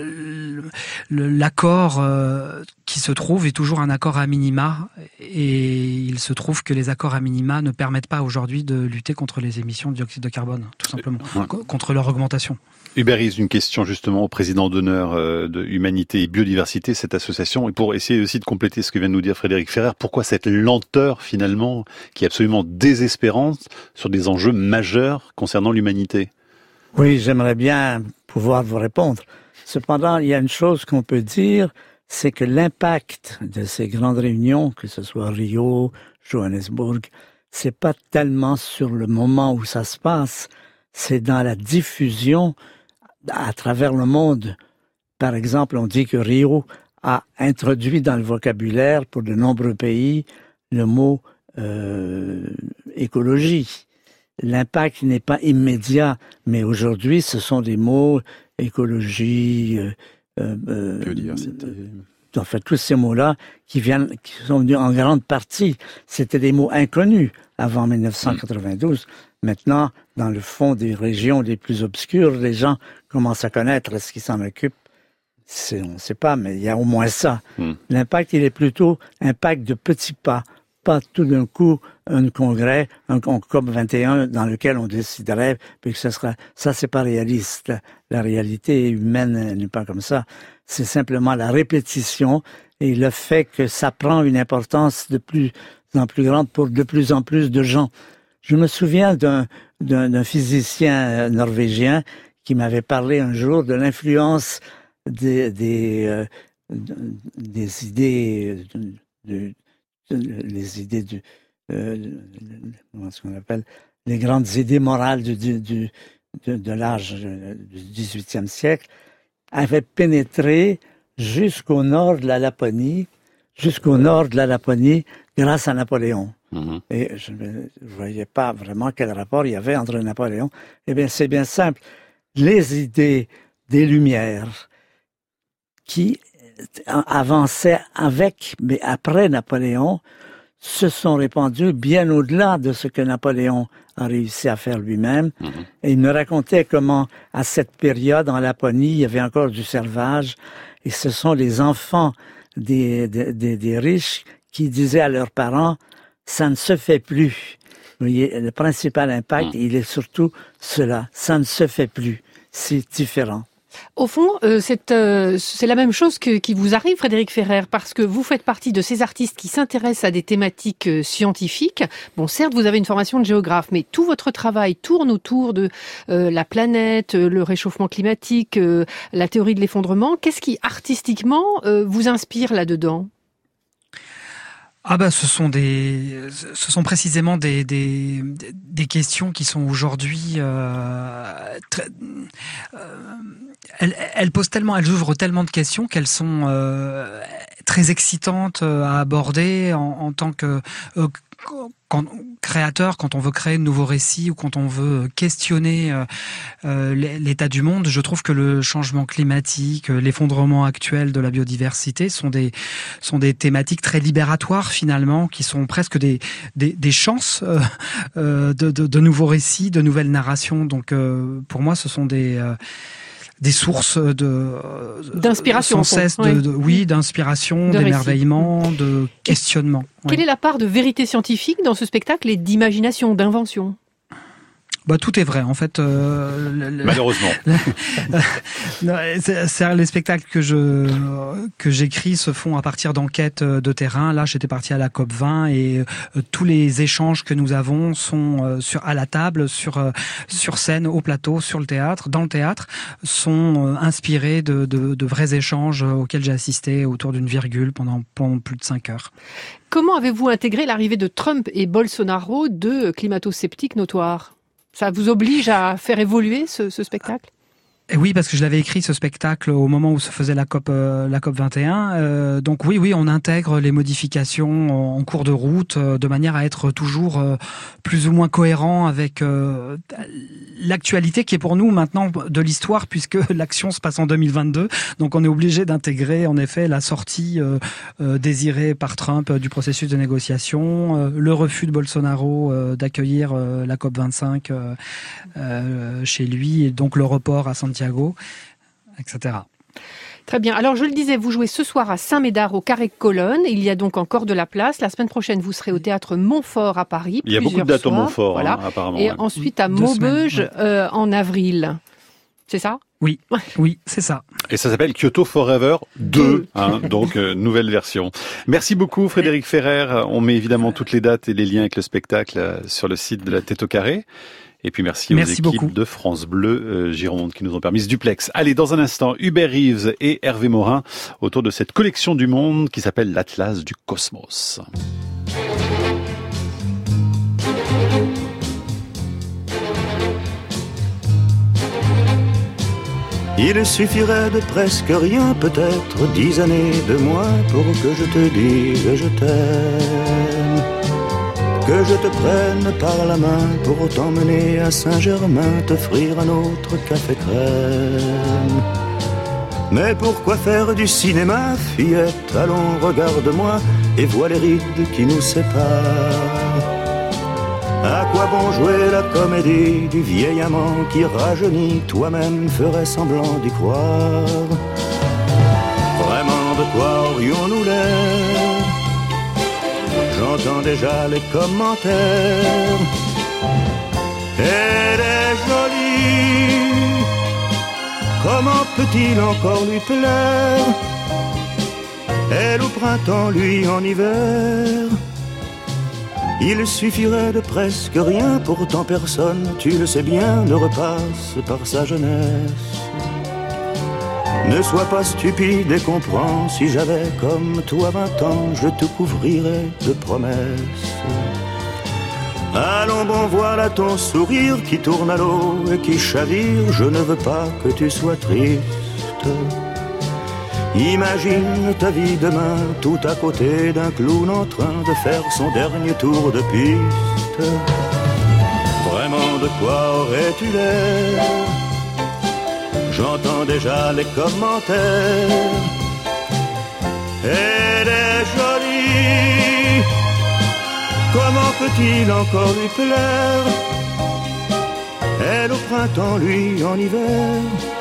l'accord qui se trouve est toujours un accord à minima, et il se trouve que les accords à minima ne permettent pas aujourd'hui de lutter contre les émissions de dioxyde de carbone, tout simplement, contre leur augmentation. Hubert Rees, une question justement au président d'honneur de Humanité et Biodiversité, cette association, et pour essayer aussi de compléter ce que vient de nous dire Frédéric Ferrer, pourquoi cette lenteur finalement qui est absolument désespérante sur des enjeux majeurs concernant l'humanité? Oui, j'aimerais bien pouvoir vous répondre. Cependant, il y a une chose qu'on peut dire, c'est que l'impact de ces grandes réunions, que ce soit Rio, Johannesburg, c'est pas tellement sur le moment où ça se passe, c'est dans la diffusion à travers le monde. Par exemple, on dit que Rio a introduit dans le vocabulaire pour de nombreux pays le mot écologie. L'impact n'est pas immédiat, mais aujourd'hui, ce sont des mots écologie, en fait, tous ces mots-là qui sont venus en grande partie, c'était des mots inconnus avant 1992. Maintenant, dans le fond des régions les plus obscures, les gens commencent à connaître. Est-ce qu'ils s'en occupent? On ne sait pas, mais il y a au moins ça. L'impact, il est plutôt impact de petits pas tout d'un coup un congrès, un COP21 dans lequel on déciderait, puis que ça, c'est pas réaliste. La réalité humaine n'est pas comme ça. C'est simplement la répétition et le fait que ça prend une importance de plus en plus grande pour de plus en plus de gens. Je me souviens d'un physicien norvégien qui m'avait parlé un jour de l'influence des idées les idées comment est-ce qu'on appelle, les grandes idées morales de l'âge du XVIIIe siècle avaient pénétré jusqu'au nord de la Laponie grâce à Napoléon. Et je ne voyais pas vraiment quel rapport il y avait entre Napoléon. Eh bien, c'est bien simple. Les idées des Lumières qui avançaient avec, mais après Napoléon, se sont répandues bien au-delà de ce que Napoléon a réussi à faire lui-même. Et il me racontait comment, à cette période, en Laponie, il y avait encore du servage, et ce sont les enfants des riches qui disaient à leurs parents, ça ne se fait plus. Vous voyez, le principal impact, il est surtout cela. Ça ne se fait plus. C'est différent. Au fond, c'est la même chose qui vous arrive, Frédéric Ferrer, parce que vous faites partie de ces artistes qui s'intéressent à des thématiques scientifiques. Bon, certes, vous avez une formation de géographe, mais tout votre travail tourne autour de la planète, le réchauffement climatique, la théorie de l'effondrement. Qu'est-ce qui, artistiquement, vous inspire là-dedans ? Ah bah ce sont précisément des questions qui sont aujourd'hui elles ouvrent tellement de questions qu'elles sont très excitantes à aborder en tant que créateur, quand on veut créer de nouveaux récits ou quand on veut questionner l'état du monde. Je trouve que le changement climatique, l'effondrement actuel de la biodiversité sont des thématiques très libératoires finalement, qui sont presque des chances de nouveaux récits, de nouvelles narrations. Donc pour moi, ce sont des sources d'inspiration, sans cesse, d'inspiration, d'émerveillement, de questionnement. Quelle est la part de vérité scientifique dans ce spectacle et d'imagination, d'invention ? Bah, tout est vrai, en fait. Malheureusement. Les spectacles que j'écris se font à partir d'enquêtes de terrain. Là, j'étais parti à la COP20 et tous les échanges que nous avons sont à la table, sur scène, au plateau, sur le théâtre, dans le théâtre, sont inspirés de vrais échanges auxquels j'ai assisté autour d'une virgule pendant plus de 5 heures. Comment avez-vous intégré l'arrivée de Trump et Bolsonaro, deux climato-sceptiques notoires ? Ça vous oblige à faire évoluer ce spectacle ? Et oui, parce que je l'avais écrit, ce spectacle, au moment où se faisait la COP 21. Donc oui, on intègre les modifications en cours de route de manière à être toujours plus ou moins cohérent avec l'actualité qui est pour nous maintenant de l'histoire, puisque l'action se passe en 2022. Donc on est obligé d'intégrer en effet la sortie désirée par Trump du processus de négociation, le refus de Bolsonaro d'accueillir la COP 25 chez lui, et donc le report à Santiago, etc. Très bien. Alors, je le disais, vous jouez ce soir à Saint-Médard au Carré Colonne. Il y a donc encore de la place. La semaine prochaine, vous serez au Théâtre Montfort à Paris. Il y a beaucoup de dates au Montfort, voilà. Apparemment. Et ensuite à Maubeuge en avril. C'est ça ? Oui, c'est ça. Et ça s'appelle Kyoto Forever 2, donc nouvelle version. Merci beaucoup Frédéric Ferrer. On met évidemment toutes les dates et les liens avec le spectacle sur le site de la Tête au Carré. Et puis merci aux équipes beaucoup de France Bleu Gironde qui nous ont permis ce duplex. Allez, dans un instant, Hubert Reeves et Hervé Morin autour de cette collection du monde qui s'appelle l'Atlas du Cosmos. Il suffirait de presque rien, peut-être 10 années de moins pour que je te dise je t'aime. Que je te prenne par la main pour t'emmener à Saint-Germain, t'offrir un autre café crème. Mais pourquoi faire du cinéma, fillette? Allons, regarde-moi et vois les rides qui nous séparent. À quoi bon jouer la comédie du vieil amant qui rajeunit? Toi-même ferais semblant d'y croire. Vraiment, de quoi aurions-nous l'air? J'entends déjà les commentaires. Elle est jolie, comment peut-il encore lui plaire? Elle au printemps, lui en hiver. Il suffirait de presque rien, pourtant personne, tu le sais bien, ne repasse par sa jeunesse. Ne sois pas stupide et comprends, si j'avais comme toi 20 ans, je te couvrirais de promesses. Allons bon, voilà ton sourire qui tourne à l'eau et qui chavire, je ne veux pas que tu sois triste. Imagine ta vie demain, tout à côté d'un clown en train de faire son dernier tour de piste. Vraiment, de quoi aurais-tu l'air? J'entends déjà les commentaires. Elle est jolie, comment peut-il encore lui plaire? Elle au printemps, lui en hiver.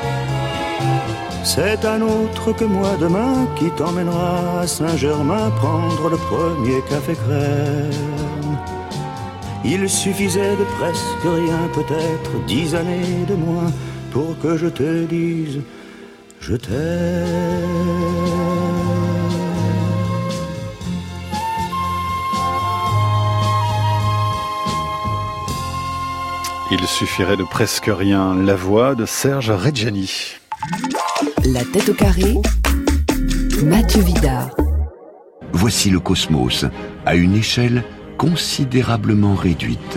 C'est un autre que moi demain qui t'emmènera à Saint-Germain prendre le premier café crème. Il suffisait de presque rien, peut-être 10 années de moins, pour que je te dise je t'aime. Il suffirait de presque rien. La voix de Serge Reggiani. La tête au carré, Mathieu Vidard. Voici le cosmos à une échelle considérablement réduite.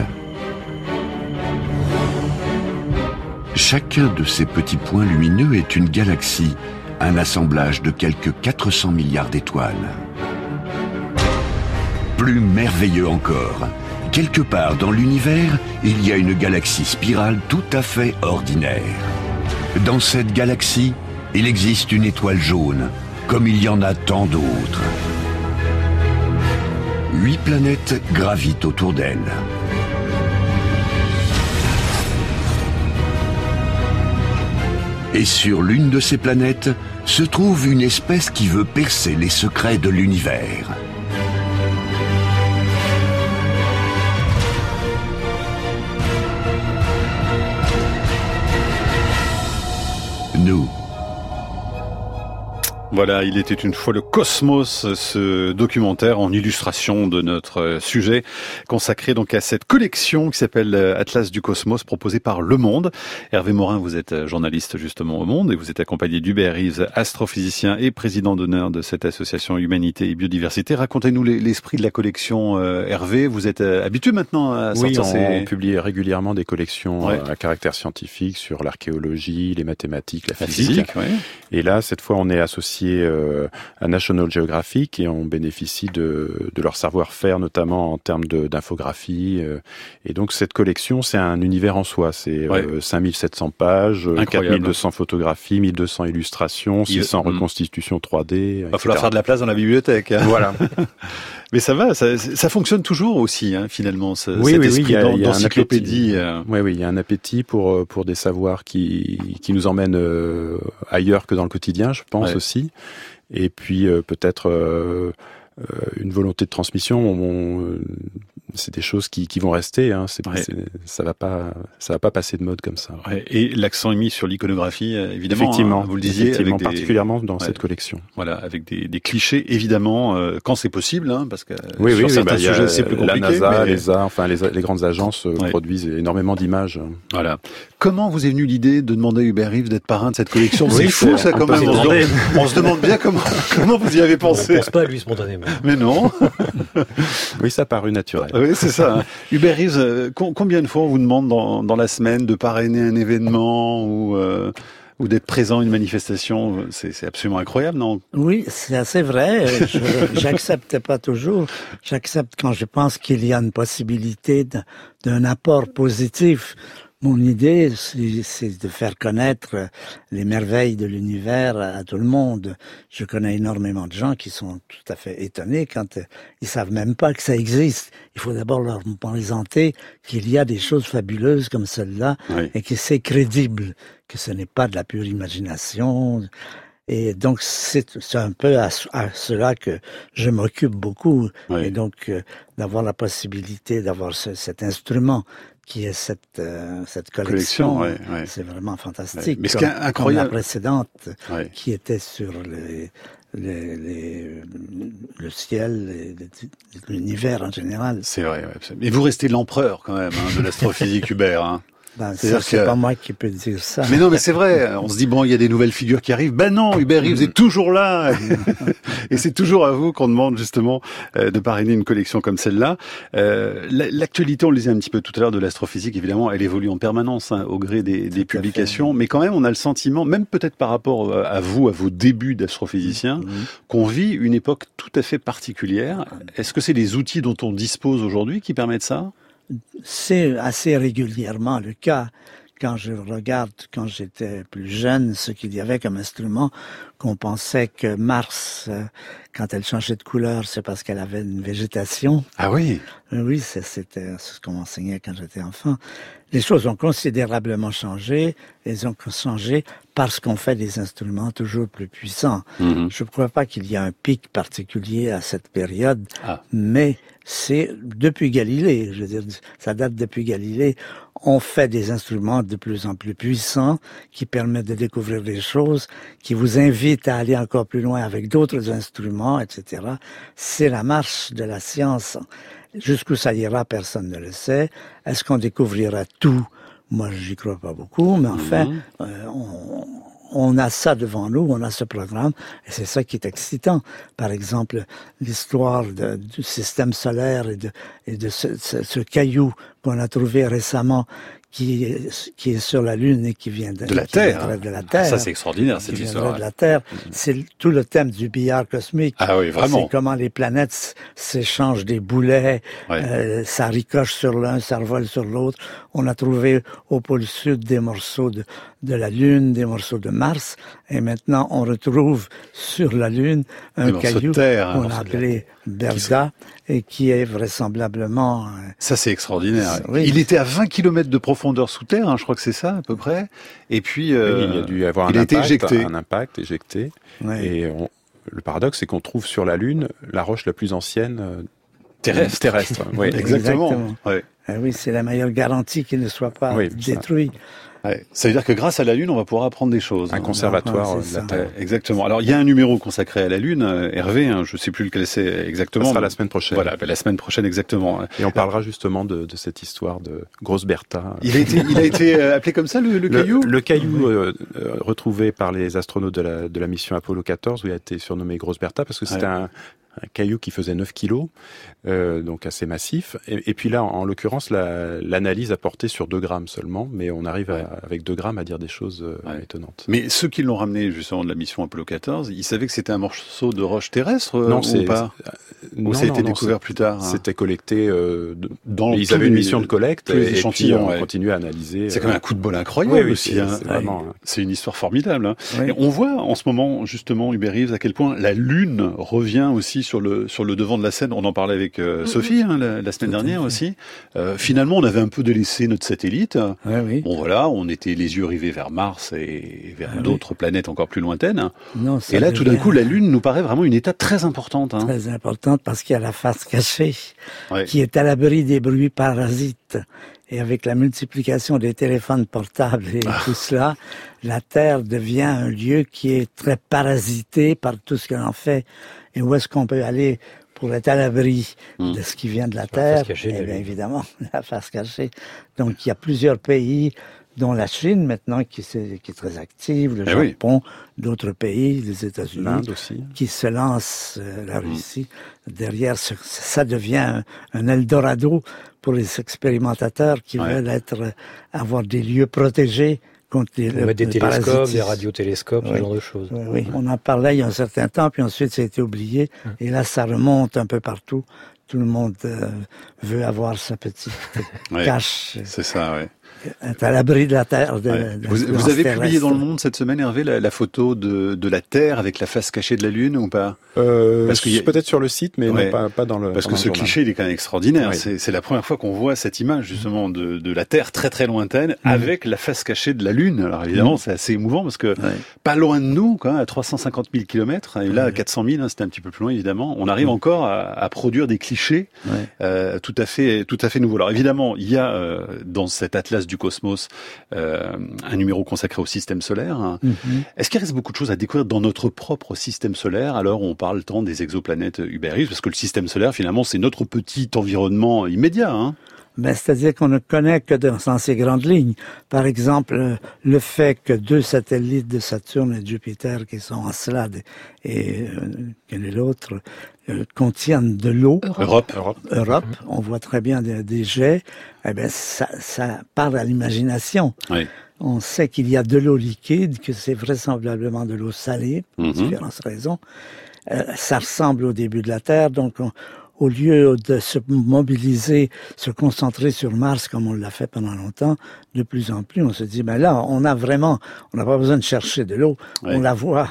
Chacun de ces petits points lumineux est une galaxie, un assemblage de quelques 400 milliards d'étoiles. Plus merveilleux encore, quelque part dans l'univers, il y a une galaxie spirale tout à fait ordinaire. Dans cette galaxie, il existe une étoile jaune, comme il y en a tant d'autres. 8 planètes gravitent autour d'elle. Et sur l'une de ces planètes se trouve une espèce qui veut percer les secrets de l'univers. Nous. Voilà, il était une fois le Cosmos, ce documentaire en illustration de notre sujet, consacré donc à cette collection qui s'appelle Atlas du Cosmos, proposée par Le Monde. Hervé Morin, vous êtes journaliste justement au Monde et vous êtes accompagné d'Hubert Reeves, astrophysicien et président d'honneur de cette association Humanité et Biodiversité. Racontez-nous l'esprit de la collection, Hervé. Vous êtes habitué maintenant à sortir on publie régulièrement des collections à caractère scientifique sur l'archéologie, les mathématiques, la physique. Et là, cette fois, on est associé à National Geographic et on bénéficie de leur savoir-faire, notamment en termes d'infographie. Et donc cette collection, c'est un univers en soi. C'est 5700 pages, 4200 photographies, 1200 illustrations, 600 reconstitutions 3D. Il va falloir faire de la place dans la bibliothèque. Hein. Voilà. Mais ça va, ça fonctionne toujours aussi, hein, finalement, cet esprit d'encyclopédie. Oui, il y a un appétit pour des savoirs qui nous emmènent ailleurs que dans le quotidien, je pense aussi. Et puis peut-être une volonté de transmission. C'est des choses qui vont rester. Hein. Ça va pas passer de mode comme ça. Ouais. Et l'accent est mis sur l'iconographie, évidemment. Effectivement, hein, vous le disiez, avec particulièrement dans cette collection. Voilà, avec des clichés, évidemment, quand c'est possible, hein, parce que sur certains sujets c'est plus compliqué. La NASA, l'ESA, enfin les grandes agences produisent énormément d'images. Voilà. Comment vous est venue l'idée de demander à Hubert Reeves d'être parrain de cette collection? C'est fou, ça, quand même. On se demande bien comment vous y avez pensé. On ne pense pas à lui spontanément. Mais non. Oui, ça a paru naturel. Oui, c'est ça. Hein. Hubert Reeves, combien de fois on vous demande dans la semaine de parrainer un événement ou d'être présent à une manifestation? C'est absolument incroyable, non? Oui, c'est assez vrai. J'accepte pas toujours. J'accepte quand je pense qu'il y a une possibilité d'un apport positif. Mon idée, c'est de faire connaître les merveilles de l'univers à tout le monde. Je connais énormément de gens qui sont tout à fait étonnés quand ils savent même pas que ça existe. Il faut d'abord leur présenter qu'il y a des choses fabuleuses comme celle-là, oui, et que c'est crédible, que ce n'est pas de la pure imagination. Et donc, c'est un peu à cela que je m'occupe beaucoup. Oui. Et donc, d'avoir la possibilité d'avoir cet instrument qui est cette collection, ouais, ouais, c'est vraiment fantastique. Ouais. Mais ce qui est incroyable, comme la précédente, ouais, qui était sur le ciel, l'univers en général. C'est vrai. Ouais. Mais vous restez l'empereur quand même de l'astrophysique, Hubert. Hein. Ben, c'est pas moi qui peux dire ça. Mais non, mais c'est vrai. On se dit, bon, il y a des nouvelles figures qui arrivent. Ben non, Hubert Reeves est toujours là. Et c'est toujours à vous qu'on demande, justement, de parrainer une collection comme celle-là. L'actualité, on le disait un petit peu tout à l'heure, de l'astrophysique, évidemment, elle évolue en permanence, hein, au gré des publications. Mais quand même, on a le sentiment, même peut-être par rapport à vous, à vos débuts d'astrophysicien, qu'on vit une époque tout à fait particulière. Est-ce que c'est les outils dont on dispose aujourd'hui qui permettent ça? C'est assez régulièrement le cas. Quand je regarde, quand j'étais plus jeune, ce qu'il y avait comme instrument, qu'on pensait que Mars, quand elle changeait de couleur, c'est parce qu'elle avait une végétation. Ah oui? Oui, c'était ce qu'on m'enseignait quand j'étais enfant. Les choses ont considérablement changé. Elles ont changé parce qu'on fait des instruments toujours plus puissants. Mm-hmm. Je ne crois pas qu'il y a un pic particulier à cette période, mais c'est depuis Galilée, je veux dire, ça date depuis Galilée. On fait des instruments de plus en plus puissants qui permettent de découvrir des choses, qui vous invitent à aller encore plus loin avec d'autres instruments, etc. C'est la marche de la science. Jusqu'où ça ira, personne ne le sait. Est-ce qu'on découvrira tout? Moi, j'y crois pas beaucoup, mais enfin, on a ça devant nous, on a ce programme, et c'est ça qui est excitant. Par exemple, l'histoire du système solaire et de ce caillou qu'on a trouvé récemment, qui est sur la Lune et qui vient de la Terre. De la Terre. Ça, c'est extraordinaire, cette histoire. De la Terre. C'est tout le thème du billard cosmique. Ah oui, vraiment. C'est comment les planètes s'échangent des boulets, ça ricoche sur l'un, ça revole sur l'autre. On a trouvé au pôle sud des morceaux de la Lune, des morceaux de Mars, et maintenant on retrouve sur la Lune un caillou qu'on a appelé Berda, et qui est vraisemblablement... Ça, c'est extraordinaire. Oui. Il était à 20 km de profondeur sous terre, hein, je crois que c'est ça, à peu près. Et puis, il a dû avoir un impact éjecté. Ouais. Et le paradoxe, c'est qu'on trouve sur la Lune la roche la plus ancienne terrestre. Oui, exactement. Ouais. Ah oui, c'est la meilleure garantie qu'il ne soit pas détruit. Ouais. Ça veut dire que grâce à la Lune, on va pouvoir apprendre des choses. Un conservatoire de la Terre. Exactement. Alors, il y a un numéro consacré à la Lune, Hervé, hein, je ne sais plus lequel c'est exactement. Ça sera la semaine prochaine. Voilà, la semaine prochaine exactement. Et on parlera justement de cette histoire de Grosse Bertha. Il a été appelé comme ça, le caillou? Le caillou retrouvé par les astronautes de la mission Apollo 14, où il a été surnommé Grosse Bertha, parce que c'était un caillou qui faisait 9 kilos, donc assez massif. Et puis là, en l'occurrence, l'analyse a porté sur 2 grammes seulement, mais on arrive avec 2 grammes à dire des choses étonnantes. Mais ceux qui l'ont ramené justement de la mission Apollo 14, ils savaient que c'était un morceau de roche terrestre ou pas? Ou ça a été découvert plus tard? C'était collecté ils avaient une mission de collecte, et puis on continue à analyser. C'est quand même un coup de bol incroyable aussi. C'est une histoire formidable. Hein. Oui. Et on voit en ce moment, justement, Hubert Reeves, à quel point la Lune revient aussi sur le devant de la scène. On en parlait avec Sophie la semaine dernière aussi. Finalement, on avait un peu délaissé notre satellite. Bon voilà, on était les yeux rivés vers Mars et vers d'autres planètes encore plus lointaines. Non, et là, tout d'un coup, la Lune nous paraît vraiment une étape très importante. Hein. Très importante parce qu'il y a la face cachée qui est à l'abri des bruits parasites. Et avec la multiplication des téléphones portables et tout cela, la Terre devient un lieu qui est très parasité par tout ce que l'on fait. Et où est-ce qu'on peut aller pour être à l'abri de ce qui vient de la Terre? Eh bien, évidemment, la face cachée. Donc, il y a plusieurs pays, dont la Chine maintenant, qui est très active, le Japon, d'autres pays, les États-Unis, l'Inde aussi, qui se lancent, la Russie. Derrière, ça devient un Eldorado pour les expérimentateurs qui veulent avoir des lieux protégés contre des télescopes, des radiotélescopes, ce genre de choses. Oui, on en parlait il y a un certain temps, puis ensuite ça a été oublié. Et là, ça remonte un peu partout. Tout le monde veut avoir sa petite cache. C'est ça, oui. Être à l'abri de la Terre. Vous avez publié dans Le Monde cette semaine, Hervé, la photo de la Terre avec la face cachée de la Lune ou pas? Parce que peut-être sur le site, mais non, pas dans le. Parce que ce cliché, il est quand même extraordinaire. Oui. C'est la première fois qu'on voit cette image justement de la Terre très très lointaine avec la face cachée de la Lune. Alors évidemment, c'est assez émouvant parce que pas loin de nous, quand même, à 350 000 kilomètres, et là à 400 000, c'était un petit peu plus loin évidemment. On arrive encore à produire des clichés tout à fait nouveaux. Alors évidemment, il y a dans cet atlas du cosmos un numéro consacré au système solaire. Est-ce qu'il reste beaucoup de choses à découvrir dans notre propre système solaire alors on parle tant des exoplanètes Uber Eats, parce que le système solaire finalement c'est notre petit environnement immédiat, hein? Ben, c'est-à-dire qu'on ne connaît que dans ces grandes lignes. Par exemple, le fait que 2 satellites de Saturne et de Jupiter qui sont Encelade et quel est l'autre contiennent de l'eau. Europe. On voit très bien des jets. Eh ben, ça parle à l'imagination. Oui. On sait qu'il y a de l'eau liquide, que c'est vraisemblablement de l'eau salée, pour différentes raisons. Ça ressemble au début de la Terre, donc au lieu de se mobiliser, se concentrer sur Mars comme on l'a fait pendant longtemps, de plus en plus, on se dit, ben là, on n'a pas besoin de chercher de l'eau, on la voit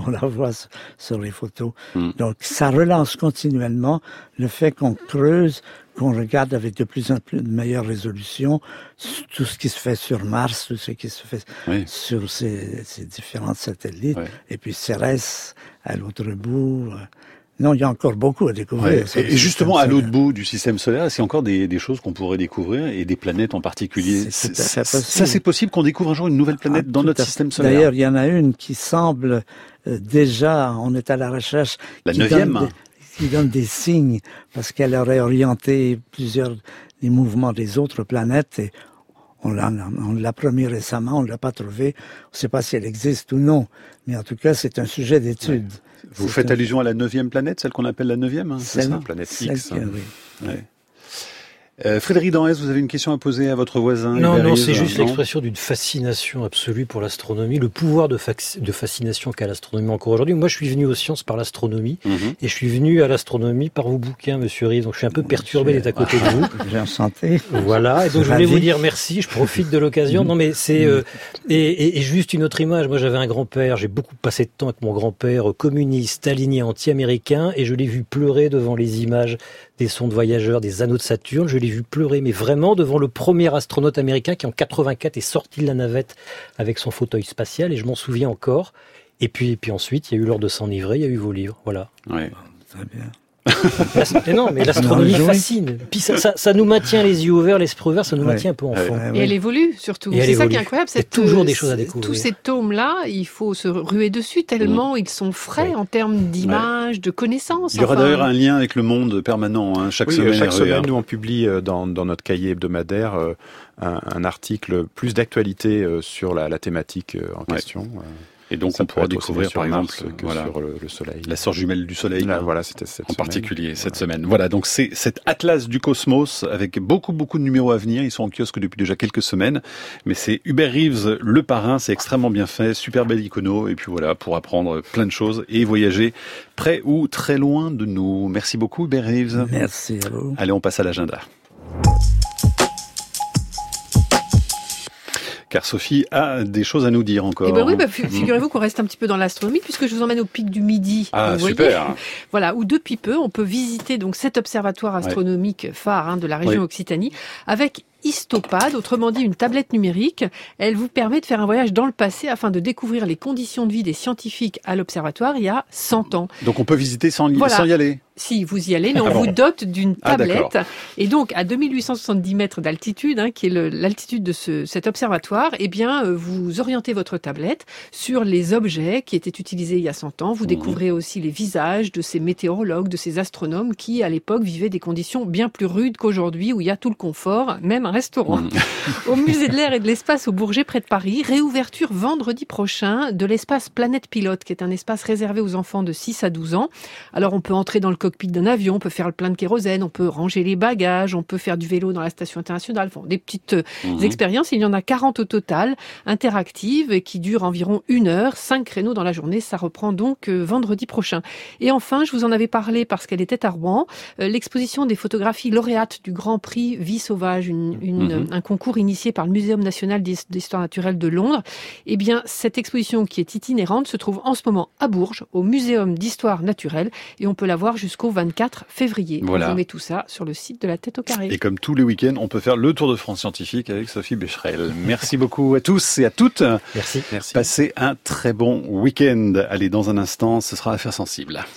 sur les photos. Donc, ça relance continuellement le fait qu'on creuse, qu'on regarde avec de plus en plus de meilleure résolution tout ce qui se fait sur Mars, tout ce qui se fait sur ces différents satellites, et puis Cérès à l'autre bout. Non, il y a encore beaucoup à découvrir. Et justement, à l'autre bout du système solaire, est-ce qu'il y a encore des choses qu'on pourrait découvrir, et des planètes en particulier? Ça, c'est possible qu'on découvre un jour une nouvelle planète dans notre système solaire? D'ailleurs, il y en a une qui semble déjà, on est à la recherche... La 9e qui donne des signes, parce qu'elle aurait orienté plusieurs des mouvements des autres planètes, et on l'a promis récemment, on ne l'a pas trouvée. On ne sait pas si elle existe ou non, mais en tout cas, c'est un sujet d'étude. Vous faites allusion à la 9e planète, celle qu'on appelle la 9e, c'est ça? Planète X. Oui. Frédéric Danès, vous avez une question à poser à votre voisin? Non, c'est juste l'expression d'une fascination absolue pour l'astronomie, le pouvoir de fascination qu'a l'astronomie encore aujourd'hui. Moi, je suis venu aux sciences par l'astronomie, et je suis venu à l'astronomie par vos bouquins, Monsieur Rives. Donc, je suis un peu perturbé d'être à côté de vous. J'ai enchanté. Voilà. Et donc, je voulais vous dire merci. Je profite de l'occasion. Non, mais c'est et juste une autre image. Moi, j'avais un grand-père. J'ai beaucoup passé de temps avec mon grand-père communiste, stalinien, anti-américain, et je l'ai vu pleurer devant les images des sondes voyageurs, des anneaux de Saturne. Je l'ai vu pleurer, mais vraiment devant le premier astronaute américain qui en 84 est sorti de la navette avec son fauteuil spatial, et je m'en souviens encore. Et puis ensuite, il y a eu l'heure de s'enivrer, il y a eu vos livres, voilà. Ouais. Très bien. Mais non, mais l'astronomie fascine. Puis ça nous maintient les yeux ouverts, l'esprit ouvert, ça nous maintient un peu enfant. Et elle évolue surtout. C'est ça qui est incroyable. Il y a toujours des choses à découvrir. Tous ces tomes-là, il faut se ruer dessus tellement ils sont frais en termes d'images, de connaissances. Il y aura d'ailleurs un lien avec le Monde permanent, chaque semaine. Chaque semaine, nous on publie dans notre cahier hebdomadaire un article plus d'actualité sur la thématique en question. Et donc on pourra découvrir par exemple sur le Soleil. La sœur jumelle du Soleil. Voilà, c'était cette en particulier cette semaine. Voilà, donc c'est cet atlas du cosmos avec beaucoup de numéros à venir. Ils sont en kiosque depuis déjà quelques semaines, mais c'est Hubert Reeves le parrain. C'est extrêmement bien fait, super belle icono, et puis voilà, pour apprendre plein de choses et voyager près ou très loin de nous. Merci beaucoup Hubert Reeves. Merci à vous. Allez, on passe à l'agenda. Car Sophie a des choses à nous dire encore. Eh ben oui, figurez-vous qu'on reste un petit peu dans l'astronomie, puisque je vous emmène au pic du Midi. Ah, super. Voilà, où depuis peu, on peut visiter donc cet observatoire astronomique phare de la région Occitanie, avec Histopad, autrement dit une tablette numérique. Elle vous permet de faire un voyage dans le passé afin de découvrir les conditions de vie des scientifiques à l'observatoire il y a 100 ans. Donc on peut visiter sans y aller? Si, vous y allez, mais on vous dote d'une tablette. Et donc, à 2870 mètres d'altitude, qui est l'altitude de cet observatoire, eh bien, vous orientez votre tablette sur les objets qui étaient utilisés il y a 100 ans. Vous découvrez aussi les visages de ces météorologues, de ces astronomes qui, à l'époque, vivaient des conditions bien plus rudes qu'aujourd'hui, où il y a tout le confort, même un restaurant. Au musée de l'air et de l'espace au Bourget, près de Paris, réouverture vendredi prochain de l'espace Planète Pilote, qui est un espace réservé aux enfants de 6 à 12 ans. Alors, on peut entrer dans le cockpit d'un avion, on peut faire le plein de kérosène, on peut ranger les bagages, on peut faire du vélo dans la station internationale, des petites expériences. Il y en a 40 au total, interactives, et qui durent environ 1 heure, 5 créneaux dans la journée. Ça reprend donc vendredi prochain. Et enfin, je vous en avais parlé parce qu'elle était à Rouen, l'exposition des photographies lauréates du Grand Prix Vie Sauvage, une un concours initié par le Muséum national d'histoire naturelle de Londres. Eh bien, cette exposition qui est itinérante se trouve en ce moment à Bourges, au Muséum d'histoire naturelle, et on peut la voir jusqu'au 24 février. Voilà. On vous met tout ça sur le site de la Tête au Carré. Et comme tous les week-ends, on peut faire le Tour de France scientifique avec Sophie Becherel. Merci beaucoup à tous et à toutes. Merci. Passez un très bon week-end. Allez, dans un instant, ce sera Affaires sensibles.